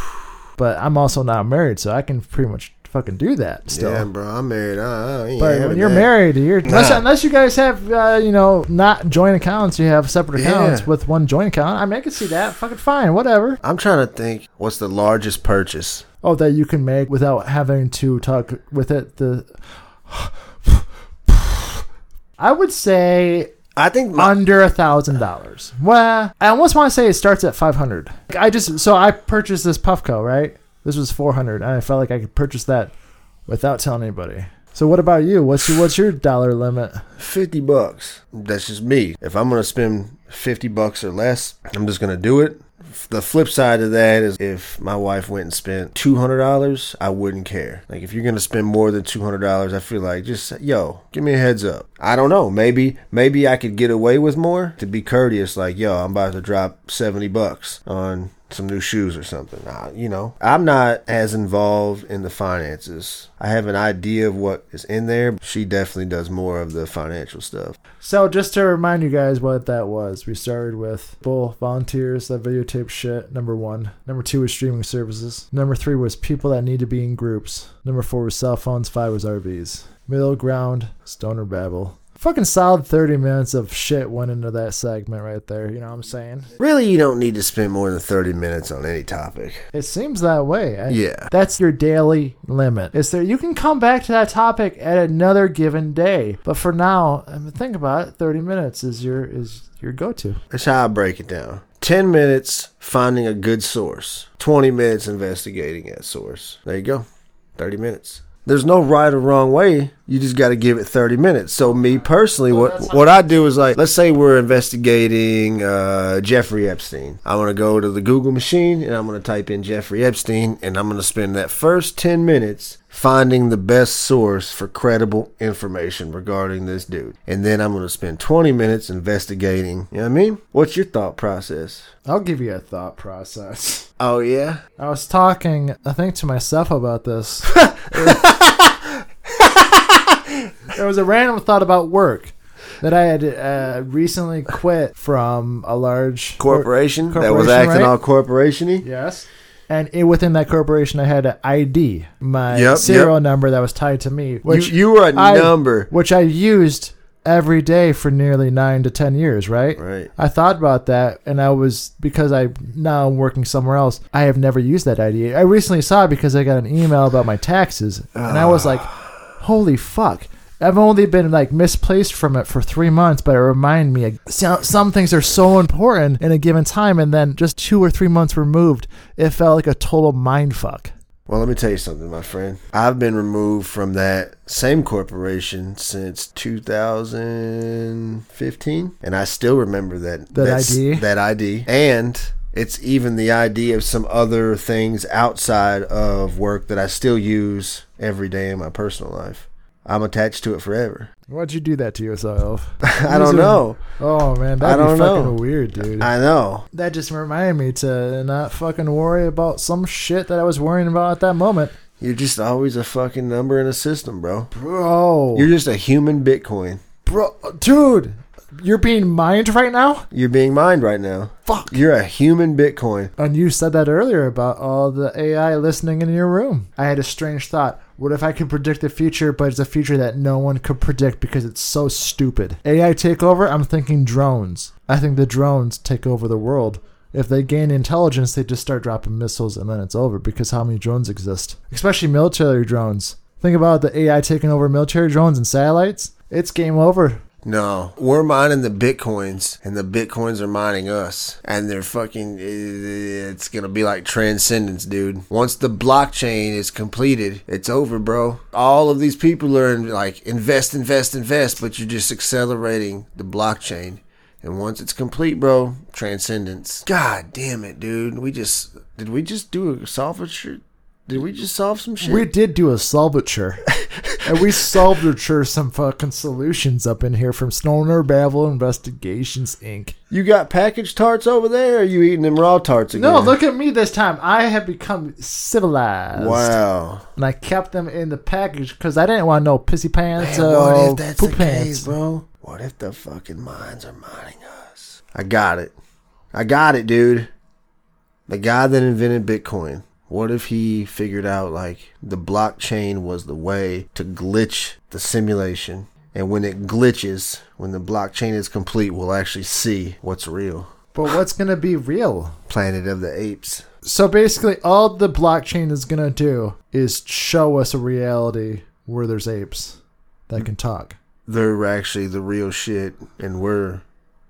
But I'm also not married, so I can pretty much fucking do that still. Yeah, bro, I'm married. I, I ain't but when you're that. married, you're nah. unless, unless you guys have, uh, you know, not joint accounts, you have separate accounts yeah. with one joint account. I mean, I can see that. Fucking fine, whatever. I'm trying to think, what's the largest purchase? Oh, that you can make without having to talk with it. The I would say. I think my- under a thousand dollars. Well, I almost want to say it starts at five hundred. I just so I purchased this Puffco, right? This was four hundred, and I felt like I could purchase that without telling anybody. So what about you? What's your, what's your dollar limit? fifty bucks. That's just me. If I'm going to spend fifty bucks or less, I'm just going to do it. The flip side of that is if my wife went and spent two hundred dollars, I wouldn't care. Like, if you're going to spend more than two hundred dollars, I feel like just, yo, give me a heads up. I don't know. Maybe maybe I could get away with more to be courteous. Like, yo, I'm about to drop seventy bucks on some new shoes or something. Uh, you know, I'm not as involved in the finances. I have an idea of what is in there. She definitely does more of the financial stuff. So just to remind you guys what that was, we started with full volunteers that videotape shit, number one. Number two was streaming services. Number three was people that need to be in groups. Number four was cell phones. Five was R Vs. Middle ground, stoner babble. Fucking solid thirty minutes of shit went into that segment right there. You know what I'm saying? Really, you don't need to spend more than thirty minutes on any topic. It seems that way. I, Yeah. That's your daily limit. Is there? You can come back to that topic at another given day. But for now, I mean, think about it. thirty minutes is your is your go-to. That's how I break it down. ten minutes finding a good source. twenty minutes investigating that source. There you go. thirty minutes. There's no right or wrong way. You just got to give it thirty minutes. So me personally, what what I do is, like, let's say we're investigating uh, Jeffrey Epstein. I'm going to go to the Google machine and I'm going to type in Jeffrey Epstein, and I'm going to spend that first ten minutes finding the best source for credible information regarding this dude. And then I'm going to spend twenty minutes investigating. You know what I mean? What's your thought process? I'll give you a thought process. Oh, yeah? I was talking, I think, to myself about this. There was a random thought about work that I had uh, recently quit from a large Corporation, cor- that was corporation, acting right? all corporation-y? Yes. And it, within that corporation, I had an I D, my Yep, serial yep. number that was tied to me. Which you, you were a I, number. Which I used every day for nearly nine to ten years, right? Right. I thought about that, and I was, because I now I'm working somewhere else, I have never used that I D. I recently saw it because I got an email about my taxes, and I was like, holy fuck. I've only been like misplaced from it for three months, but it reminded me like, some, some things are so important in a given time, and then just two or three months removed, it felt like a total mind fuck. Well, let me tell you something, my friend. I've been removed from that same corporation since two thousand fifteen, and I still remember that That that's- I D? That I D, and it's even the I D of some other things outside of work that I still use every day in my personal life. I'm attached to it forever. Why'd you do that to yourself? I don't know. Oh man, I that'd be don't fucking know. weird, dude. I know. That just reminded me to not fucking worry about some shit that I was worrying about at that moment. You're just always a fucking number in a system, bro. Bro. You're just a human Bitcoin. Bro, dude, you're being mined right now? You're being mined right now. Fuck. You're a human Bitcoin. And you said that earlier about all the A I listening in your room. I had a strange thought. What if I could predict the future, but it's a future that no one could predict because it's so stupid? A I takeover? I'm thinking drones. I think the drones take over the world. If they gain intelligence, they just start dropping missiles and then it's over, because how many drones exist? Especially military drones. Think about the A I taking over military drones and satellites. It's game over. No, we're mining the Bitcoins, and the Bitcoins are mining us. And they're fucking, it's going to be like transcendence, dude. Once the blockchain is completed, it's over, bro. All of these people are in, like, invest, invest, invest, but you're just accelerating the blockchain. And once it's complete, bro, transcendence. God damn it, dude. We just, did we just do a solve a shit? Did we just solve some shit? We did do a solvature. And we solved some fucking solutions up in here from Stoner Babble Investigations, Incorporated. You got packaged tarts over there, or are you eating them raw tarts again? No, look at me this time. I have become civilized. Wow. And I kept them in the package because I didn't want no pissy pants Man, or what if that's poop the pants. case, bro? What if the fucking mines are mining us? I got it. I got it, dude. The guy that invented Bitcoin. What if he figured out, like, the blockchain was the way to glitch the simulation? And when it glitches, when the blockchain is complete, we'll actually see what's real. But what's going to be real? Planet of the Apes. So basically, all the blockchain is going to do is show us a reality where there's apes that can talk. They're actually the real shit, and we're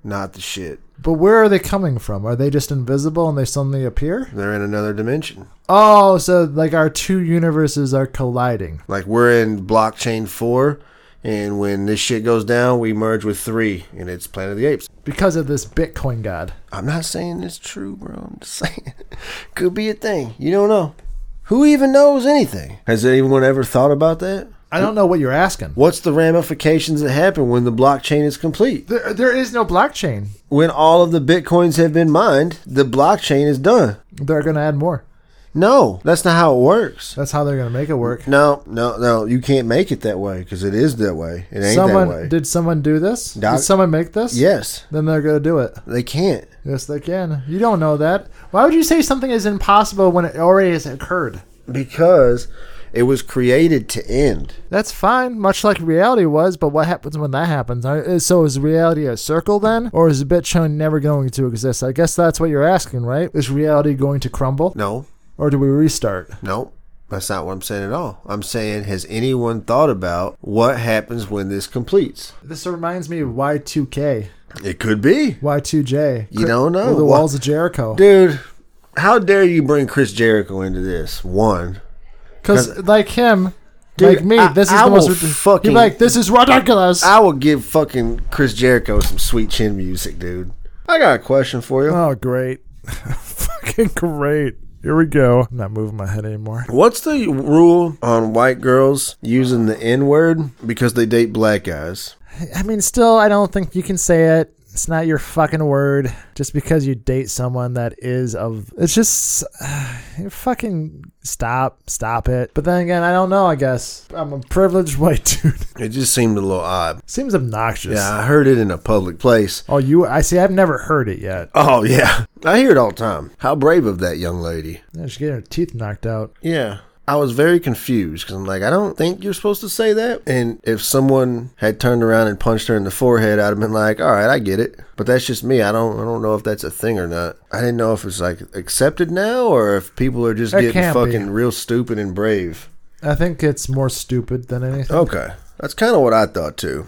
not the shit. But where are they coming from? Are they just invisible and they suddenly appear? They're in another dimension. Oh, so like our two universes are colliding. Like we're in blockchain four, and when this shit goes down, we merge with three, and it's Planet of the Apes. Because of this Bitcoin god. I'm not saying it's true, bro. I'm just saying could be a thing. You don't know. Who even knows anything? Has anyone ever thought about that? I don't know what you're asking. What's the ramifications that happen when the blockchain is complete? There, there is no blockchain. When all of the Bitcoins have been mined, the blockchain is done. They're going to add more. No, that's not how it works. That's how they're going to make it work. No, no, no. You can't make it that way because it is that way. It ain't someone, that way. Did someone do this? Doc- did someone make this? Yes. Then they're going to do it. They can't. Yes, they can. You don't know that. Why would you say something is impossible when it already has occurred? Because it was created to end. That's fine, much like reality was, but what happens when that happens? So is reality a circle then? Or is Bitcoin never going to exist? I guess that's what you're asking, right? Is reality going to crumble? No. Or do we restart? No. That's not what I'm saying at all. I'm saying, has anyone thought about what happens when this completes? This reminds me of Y two K. It could be. Y two J. You don't know. Or the What- Walls of Jericho. Dude, how dare you bring Chris Jericho into this? One. Because like him, Dude, like me, I- this is I the most will ridiculous. fucking- You're like, this is ridiculous. I will give fucking Chris Jericho some sweet chin music, dude. I got a question for you. Oh, great. Fucking great. Here we go. I'm not moving my head anymore. What's the rule on white girls using the N-word because they date black guys? I mean, still, I don't think you can say it. It's not your fucking word. Just because you date someone that is of... It's just... Uh, fucking stop. Stop it. But then again, I don't know, I guess. I'm a privileged white dude. It just seemed a little odd. Seems obnoxious. Yeah, I heard it in a public place. Oh, you... I see, I've never heard it yet. Oh, yeah. I hear it all the time. How brave of that young lady. Yeah, she's getting her teeth knocked out. Yeah. I was very confused because I'm like, I don't think you're supposed to say that. And if someone had turned around and punched her in the forehead, I'd have been like, all right, I get it. But that's just me. I don't I don't know if that's a thing or not. I didn't know if it's like accepted now or if people are just It getting can't fucking be. real stupid and brave. I think it's more stupid than anything. Okay. That's kind of what I thought too.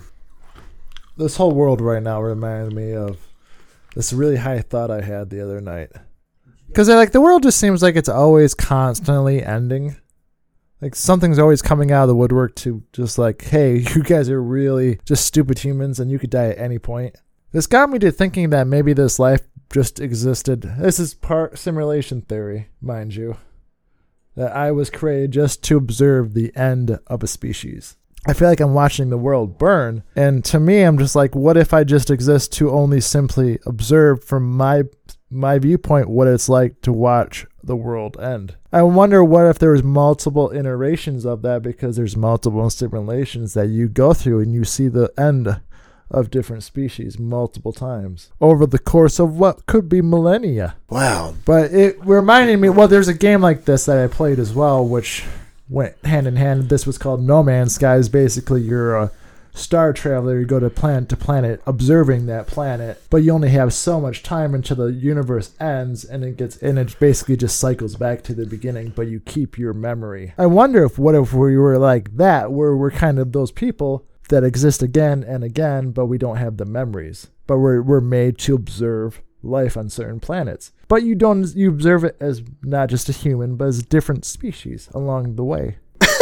This whole world right now reminds me of this really high thought I had the other night. Because like the world just seems like it's always constantly ending. Like something's always coming out of the woodwork to just like, hey, you guys are really just stupid humans and you could die at any point. This got me to thinking that maybe this life just existed. This is part simulation theory, mind you. That I was created just to observe the end of a species. I feel like I'm watching the world burn. And to me, I'm just like, what if I just exist to only simply observe from my my viewpoint what it's like to watch the world end? I wonder what if there was multiple iterations of that because there's multiple simulations that you go through and you see the end of different species multiple times over the course of what could be millennia. Wow. But it reminded me, well, there's a game like this that I played as well, which went hand in hand. This was called No Man's Sky. Is basically you're a star traveler. You go to planet to planet, observing that planet, but you only have so much time until the universe ends, and it gets and it basically just cycles back to the beginning. But you keep your memory. I wonder if what if we were like that, where we're kind of those people that exist again and again, but we don't have the memories. But we're we're made to observe life on certain planets. But you don't you observe it as not just a human, but as different species along the way.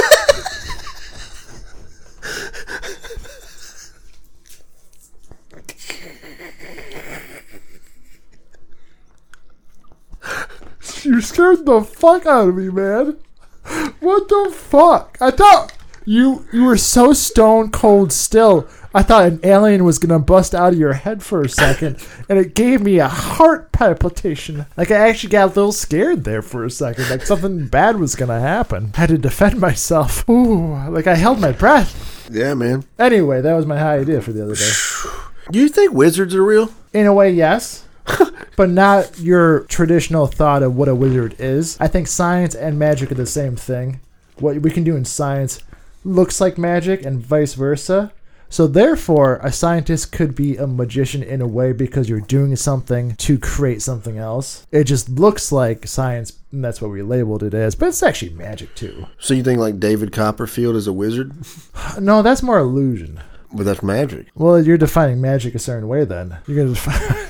You scared the fuck out of me, man. What the fuck? I thought you you were so stone cold still. I thought an alien was gonna bust out of your head for a second, and it gave me a heart palpitation. Like I actually got a little scared there for a second, like something bad was gonna happen. I had to defend myself. Ooh, like I held my breath. Yeah, man. Anyway, that was my high idea for the other day. Do you think wizards are real? In a way, yes. But not your traditional thought of what a wizard is. I think science and magic are the same thing. What we can do in science looks like magic and vice versa. So therefore, a scientist could be a magician in a way because you're doing something to create something else. It just looks like science, and that's what we labeled it as. But it's actually magic too. So you think like David Copperfield is a wizard? No, that's more illusion. But that's magic. Well, you're defining magic a certain way then. You're going to define...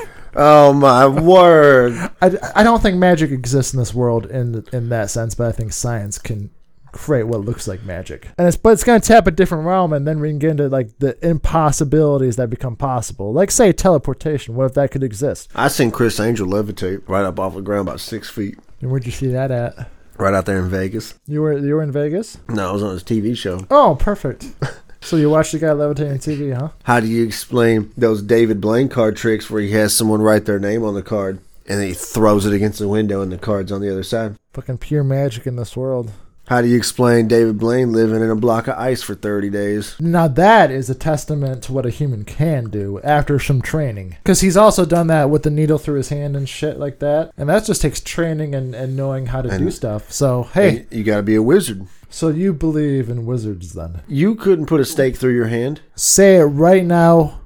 Oh, my word. I, I don't think magic exists in this world in in that sense, but I think science can create what looks like magic. And it's but it's going to tap a different realm, and then we can get into like the impossibilities that become possible. Like, say, teleportation. What if that could exist? I seen Chris Angel levitate right up off the ground about six feet. And where'd you see that at? Right out there in Vegas. You were you were in Vegas? No, it was on his T V show. Oh, perfect. So you watched the guy levitating on T V, huh? How do you explain those David Blaine card tricks where he has someone write their name on the card and then he throws it against the window and the card's on the other side? Fucking pure magic in this world. How do you explain David Blaine living in a block of ice for thirty days? Now that is a testament to what a human can do after some training. Because he's also done that with the needle through his hand and shit like that. And that just takes training and, and knowing how to And- do stuff. So, hey, You got to be a wizard. so you believe in wizards then? You couldn't put a stake through your hand. Say it right now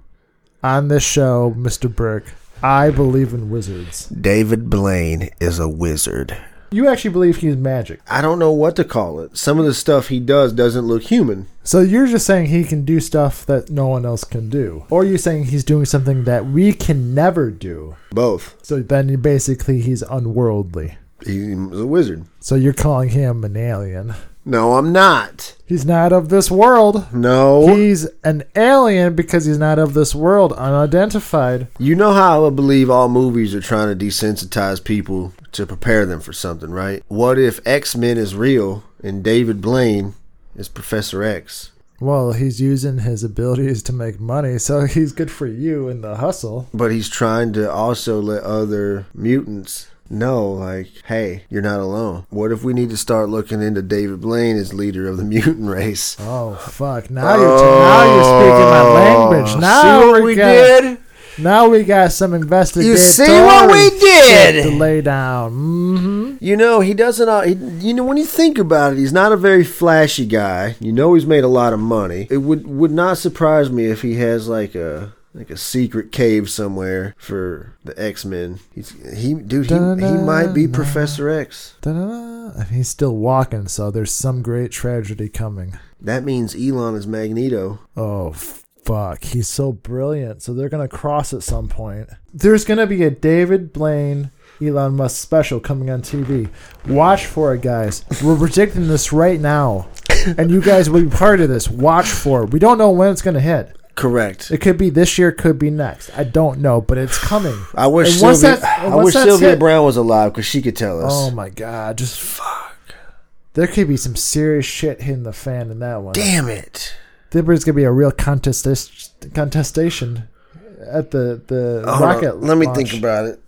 on this show, Mister Burke. I believe in wizards. David Blaine is a wizard. You actually believe he's magic. I don't know what to call it. Some of the stuff he does doesn't look human. So you're just saying he can do stuff that no one else can do. Or you're saying he's doing something that we can never do. Both. So then you basically he's unworldly. He's a wizard. So you're calling him an alien. No, I'm not. He's not of this world. No. He's an alien because he's not of this world, unidentified. You know how I believe all movies are trying to desensitize people to prepare them for something, right? What if X-Men is real and David Blaine is Professor X? Well, he's using his abilities to make money, so he's good for you in the hustle. But he's trying to also let other mutants know, like, hey, you're not alone. What if we need to start looking into David Blaine as leader of the mutant race? Oh, fuck. Now you're, t- now you're speaking my language. Now See what we we got, did? Now we got some investigative You see what we did? to lay down. Mm-hmm. You know, he doesn't, uh, he, you know, when you think about it, he's not a very flashy guy. You know he's made a lot of money. It would, would not surprise me if he has, like, a... like a secret cave somewhere for the X-Men. He's he dude he, he might be Professor X. Da-da-da. He's still walking, so there's some great tragedy coming. That means Elon is Magneto. Oh, fuck. He's so brilliant. So they're going to cross at some point. There's going to be a David Blaine Elon Musk special coming on T V. Watch for it, guys. We're predicting this right now. And you guys will be part of this. Watch for it. We don't know when it's going to hit. Correct. It could be this year, could be next. I don't know, but it's coming. I wish And once Sylvia, that- and I once wish that's Sylvia hit- Brown was alive because she could tell us. Oh my god, just fuck. There could be some serious shit hitting the fan in that one. Damn it. There's gonna be a real contest contestation at the the Hold rocket. on. Let me launch. think about it.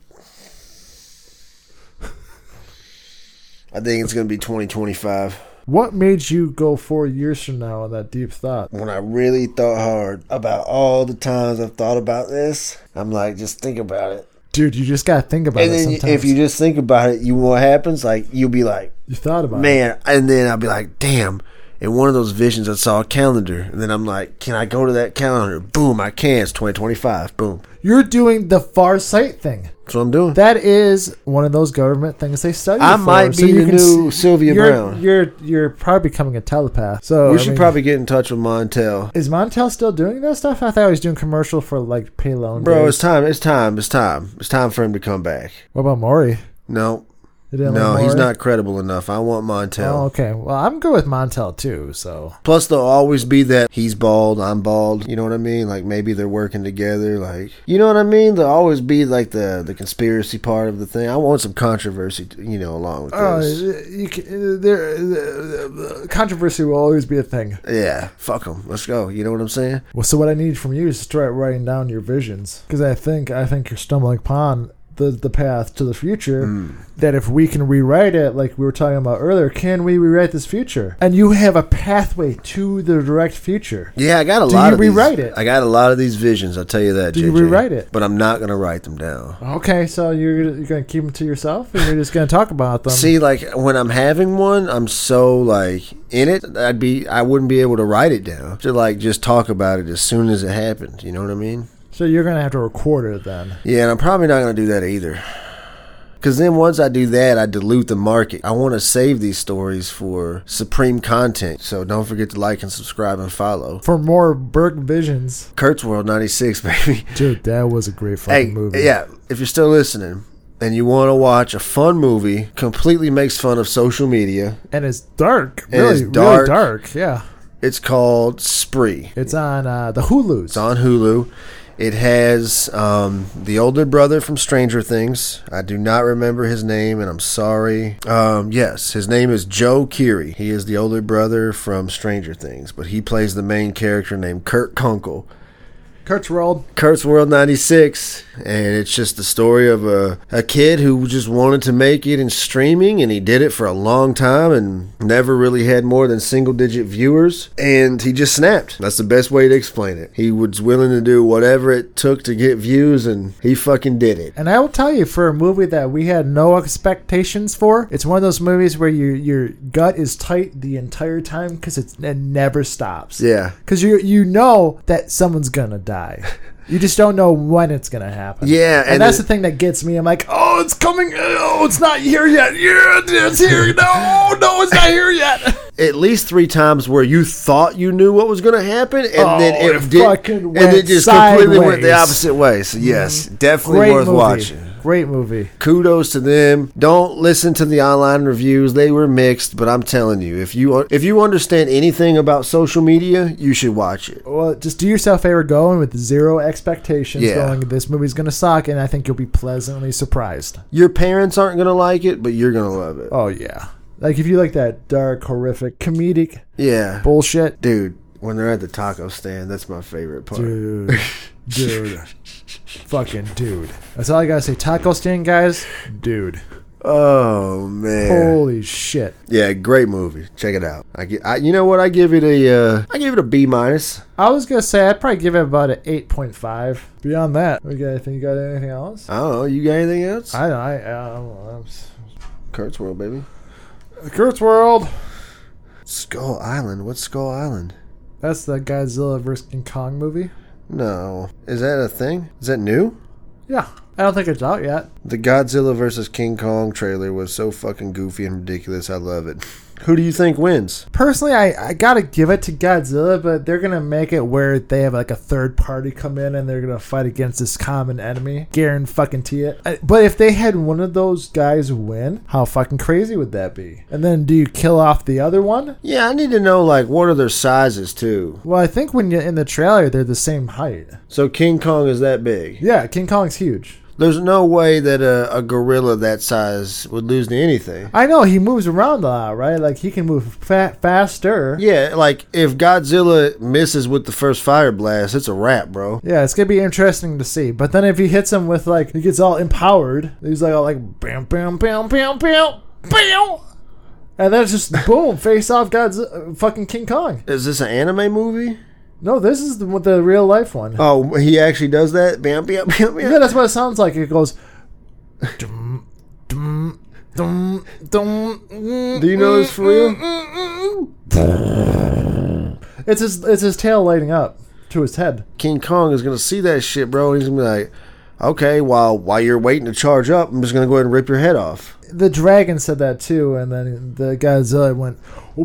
I think it's going to be twenty twenty-five. What made you go four years from now on that deep thought? When I really thought hard about all the times I've thought about this, I'm like, just think about it. Dude, you just gotta think about And it then sometimes. if you just think about it, you know what happens? Like, you'll be like, you thought about it. man, and then I'll be like, damn. In one of those visions, I saw a calendar, and then I'm like, can I go to that calendar? Boom, I can. It's twenty twenty-five. Boom. You're doing the far sight thing. That's what I'm doing. That is one of those government things they study I for. might so be you the can new s- Sylvia you're, Brown. You're you're probably becoming a telepath. So We I should mean, probably get in touch with Montel. Is Montel still doing that stuff? I thought he was doing commercial for like Paylone. Bro, days. it's time. It's time. It's time. It's time for him to come back. What about Maury? No. You didn't No, like he's Maury? not credible enough. I want Montel. Oh, okay. Well, I'm good with Montel too. So Plus, there'll always be that he's bald, I'm bald. You know what I mean? Like, maybe they're working together. Like, you know what I mean? There'll always be, like, the, the conspiracy part of the thing. I want some controversy, you know, along with uh, this. you can, there, uh, controversy will always be a thing. Yeah, fuck them. Let's go. You know what I'm saying? Well, so what I need from you is to start writing down your visions, because I think I think you're stumbling upon the the path to the future. Mm. That if we can rewrite it, like we were talking about earlier, can we rewrite this future? And you have a pathway to the direct future. Yeah, I got a Do lot you of rewrite these, it? I got a lot of these visions. I'll tell you that. Do you J J. rewrite it? But I'm not gonna write them down. Okay, so you're you're gonna keep them to yourself, and you're just gonna talk about them. See, like when I'm having one, I'm so like in it. I'd be, I wouldn't be able to write it down. To like just talk about it as soon as it happened. You know what I mean? So you're gonna have to record it then. Yeah, and I'm probably not gonna do that either. Because then once I do that, I dilute the market. I want to save these stories for supreme content. So don't forget to like and subscribe and follow. For more Burke Visions. Kurt's World ninety-six, baby. Dude, that was a great fucking Hey, movie. yeah, if you're still listening and you want to watch a fun movie, completely makes fun of social media. And it's dark. And Really, it's dark. really dark. Yeah. It's called Spree. It's on uh, the Hulus. It's on Hulu. It has um, the older brother from Stranger Things. I do not remember his name, and I'm sorry. Um, yes, his name is Joe Keery. He is the older brother from Stranger Things, but he plays the main character named Kurt Kunkel. Kurt's World. Kurt's World ninety-six, and it's just the story of a, a kid who just wanted to make it in streaming, and he did it for a long time and never really had more than single-digit viewers, and he just snapped. That's the best way to explain it. He was willing to do whatever it took to get views, and he fucking did it. And I will tell you, for a movie that we had no expectations for, it's one of those movies where your your gut is tight the entire time because it never stops. Yeah. Because you you know that someone's gonna die. You just don't know when it's gonna happen. Yeah, and, and that's the- the thing that gets me. I'm like, oh, it's coming. Oh, it's not here yet. Yeah, it's here. No, no, it's not here yet. At least three times where you thought you knew what was going to happen, and Oh, then it, it did, fucking and went it just completely went the sideways. opposite way. So yes, definitely Great worth movie. watching. Great movie. Kudos to them. Don't listen to the online reviews; they were mixed. But I'm telling you, if you if you understand anything about social media, you should watch it. Well, just do yourself a favor, go in with zero expectations. Yeah. Going, this movie's gonna suck, and I think you'll be pleasantly surprised. Your parents aren't going to like it, but you're going to love it. Oh yeah, like if you like that dark, horrific, comedic Yeah, bullshit, dude. When they're at the taco stand, that's my favorite part. dude, dude, fucking dude. That's all I gotta say. Taco stand guys, dude. Oh man. Holy shit. Yeah, great movie. Check it out. I, gi- I you know what? I give it a uh, I give it a B minus. I was gonna say I'd probably give it about an eight point five. Beyond that, we got anything? You got anything else? I don't know. You got anything else? I I, I don't know. Kurt's World, baby. Kurt's World. Skull Island. What's Skull Island? That's the Godzilla versus King Kong movie. No. Is that a thing? Is that new? Yeah, I don't think it's out yet. The Godzilla versus King Kong trailer was so fucking goofy and ridiculous. I love it. Who do you think wins? Personally, I, I gotta give it to Godzilla, but they're gonna make it where they have like a third party come in and they're gonna fight against this common enemy. Guarantee it. I- But if they had one of those guys win, how fucking crazy would that be? And then do you kill off the other one? Yeah, I need to know, like, what are their sizes, too? Well, I think when you're in the trailer, they're the same height. So King Kong is that big? Yeah, King Kong's huge. There's no way that a, a gorilla that size would lose to anything. I know he moves around a lot, right? Like he can move fa- faster. Yeah, like, if Godzilla misses with the first fire blast, it's a wrap, bro. Yeah, it's gonna be interesting to see. But then if he hits him with like, he gets all empowered. He's like all like bam, bam, bam, bam, bam, bam, and then it's just boom, face off Godzilla, fucking King Kong. Is this an anime movie? No, this is the, the real life one. Oh, he actually does that? Bam, bam, bam, bam. Yeah, that's what it sounds like. It goes. Dum, dum, dum, dum, Do you know this for real? It's his, it's his tail lighting up to his head. King Kong is going to see that shit, bro, and he's going to be like, okay, while while you're waiting to charge up, I'm just going to go ahead and rip your head off. The dragon said that too, and then the Godzilla went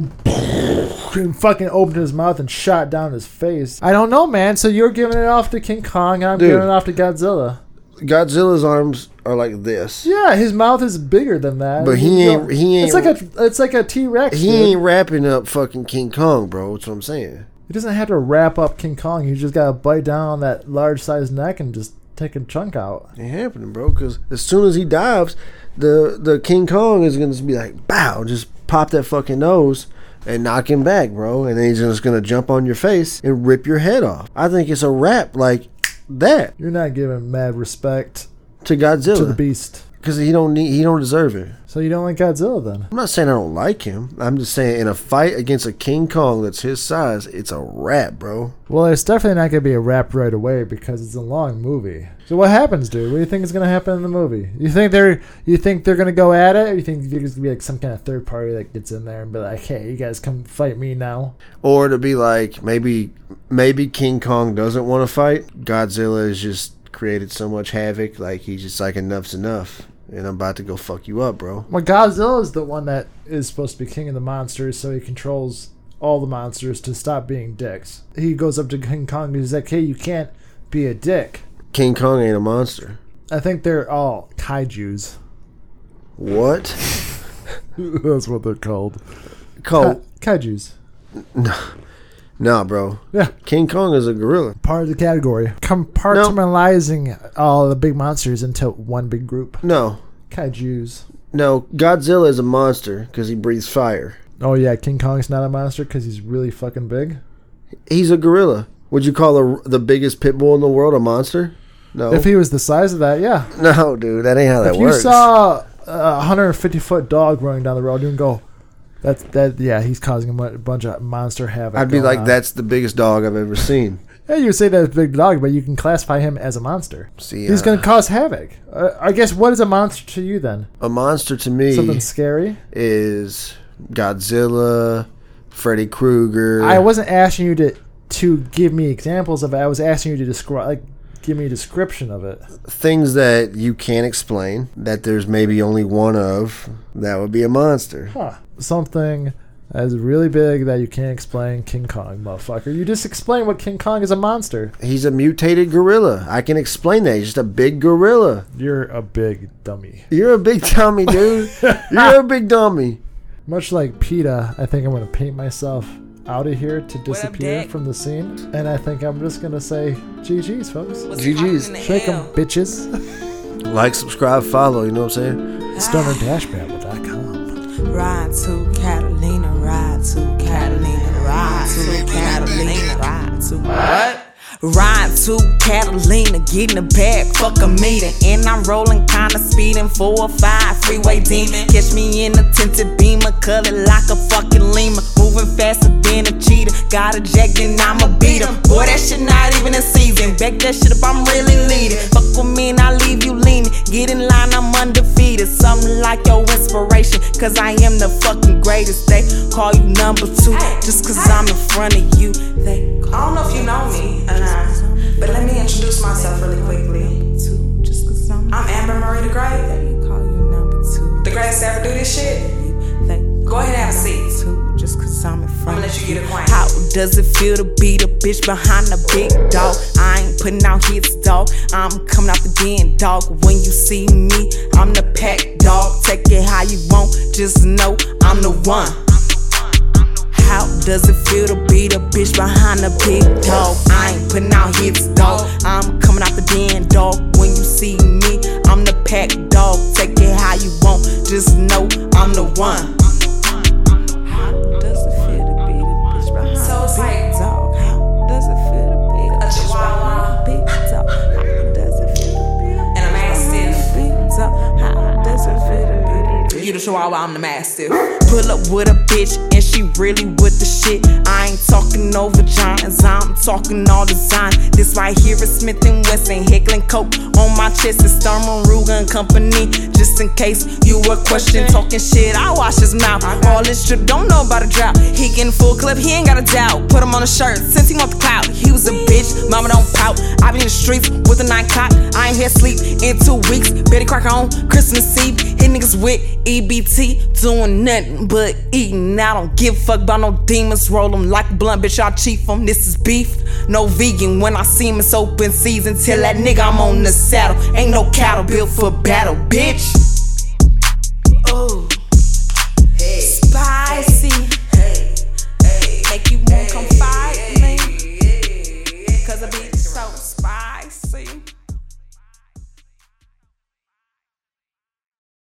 and fucking opened his mouth and shot down his face. I don't know, man. So you're giving it off to King Kong, and I'm Dude. giving it off to Godzilla. Godzilla's arms are like this. Yeah, his mouth is bigger than that. But he ain't- he ain't- It's like a it's like a T Rex. He ain't wrapping up fucking King Kong, bro. That's what I'm saying. He doesn't have to wrap up King Kong. He just gotta bite down on that large sized neck and just take a chunk out. Ain't happening, bro, because as soon as he dives, the, the King Kong is going to be like, bow, just pop that fucking nose and knock him back, bro. And then he's just going to jump on your face and rip your head off. I think it's a wrap like that You're not giving mad respect to to the Godzilla beast. because he don't need he don't deserve it. So you don't like Godzilla then? I'm not saying I don't like him. I'm just saying in a fight against a King Kong that's his size, it's a wrap, bro. Well, it's definitely not going to be a wrap right away because it's a long movie. So what happens, dude? What do you think is going to happen in the movie? You think they're you think they're going to go at it, or you think there's going to be like some kind of third party that gets in there and be like, "Hey, you guys come fight me now"? Or to be like maybe maybe King Kong doesn't want to fight. Godzilla has just created so much havoc, like he's just like enough's enough. and I'm about to go fuck you up, bro. Well, Godzilla is the one that is supposed to be king of the monsters, so he controls all the monsters to stop being dicks. He goes up to King Kong and he's like, hey, you can't be a dick. King Kong ain't a monster. I think they're all kaijus. What? That's what they're called. Called Ka- kaijus. No. Nah, bro. Yeah. King Kong is a gorilla. Part of the category. Compartmentalizing all the big monsters into one big group. No. Kaijus. No, Godzilla is a monster because he breathes fire. Oh, yeah, King Kong's not a monster because he's really fucking big? He's a gorilla. Would you call the, the biggest pit bull in the world a monster? No. If he was the size of that, yeah. No, dude, that ain't how that if works. If you saw a one hundred fifty foot dog running down the road, you can go, That's that. Yeah, he's causing a bunch of monster havoc. I'd be like, on. that's the biggest dog I've ever seen. Yeah, you say that's a big dog, but you can classify him as a monster. See, he's uh, going to cause havoc. Uh, I guess what is a monster to you then? A monster to me, something scary, is Godzilla, Freddy Krueger. I wasn't asking you to to give me examples of it. I was asking you to describe, like, give me a description of it. Things that you can't explain, that there's maybe only one of, that would be a monster. Huh. Something that is really big that you can't explain. King Kong, motherfucker. You just explain what King Kong is a monster. He's a mutated gorilla. I can explain that. He's just a big gorilla. You're a big dummy. You're a big dummy, dude. You're a big dummy. Much like PETA, I think I'm going to paint myself out of here to disappear from the scene. And I think I'm just going to say G G's, folks. G G's. Shake 'em, bitches. Like, subscribe, follow, you know what I'm saying? stoner dash babble dot com. Ride to Catalina, ride to Catalina, ride to Catalina, ride to what? Ride to Catalina, get in the bag, fuck a meeting. And I'm rolling kinda speeding, four or five, freeway demon. Catch me in a tinted beamer, cut it like a fucking lemur. Moving faster than a cheetah, got a jack then I'ma beat him. Boy, that shit not even in season, back that shit up, I'm really leading. Fuck with me and I leave you leaning, get in line, I'm undefeated. Something like your inspiration, cause I am the fucking greatest. They call you number two, just cause I'm in front of you. They I don't know if you know me, uh, but let me introduce myself really quickly. I'm Amber Murray the Great, the greatest to ever do this shit. Go ahead and have a seat. Just cause I'm in front. I'm gonna let you get acquainted. How does it feel to be the bitch behind the big dog? I ain't putting out hits, dog. I'm coming out the den, dog. When you see me, I'm the pack dog. Take it how you want, just know I'm the one. How does it feel to be the bitch behind the big dog? I ain't putting out hits, dog. I'm coming out the den, dog. When you see me, I'm the pack dog. Take it how you want, just know I'm the one. How does it feel to be the bitch behind so the big dog? How does it feel to be the bitch behind the big dog? How does it feel to be the and a mastiff? Big dog. How does it feel to be the you the chihuahua, I'm the mastiff. Pull up with a bitch and she really with the shit. I ain't talking no vaginas, I'm talking all design. This right here is Smith and Wesson, Heckler and Coke. On my chest is Sturman, Ruger and Company. Just in case you were question, talking shit, I wash his mouth. All this shit, don't know about a drought. He getting full clip, he ain't got a doubt. Put him on a shirt, since he want the clout. He was a bitch, mama don't pout. I be in the streets with a nine cock. I ain't here sleep in two weeks. Betty Crocker on Christmas Eve. Hit niggas with E B T, doing nothing but eating. I don't give a fuck about no demons. Roll them like a blunt, bitch, I'll chief them. This is beef, no vegan. When I see him, it's open season. Tell that nigga I'm on the saddle. Ain't no cattle built for battle, bitch.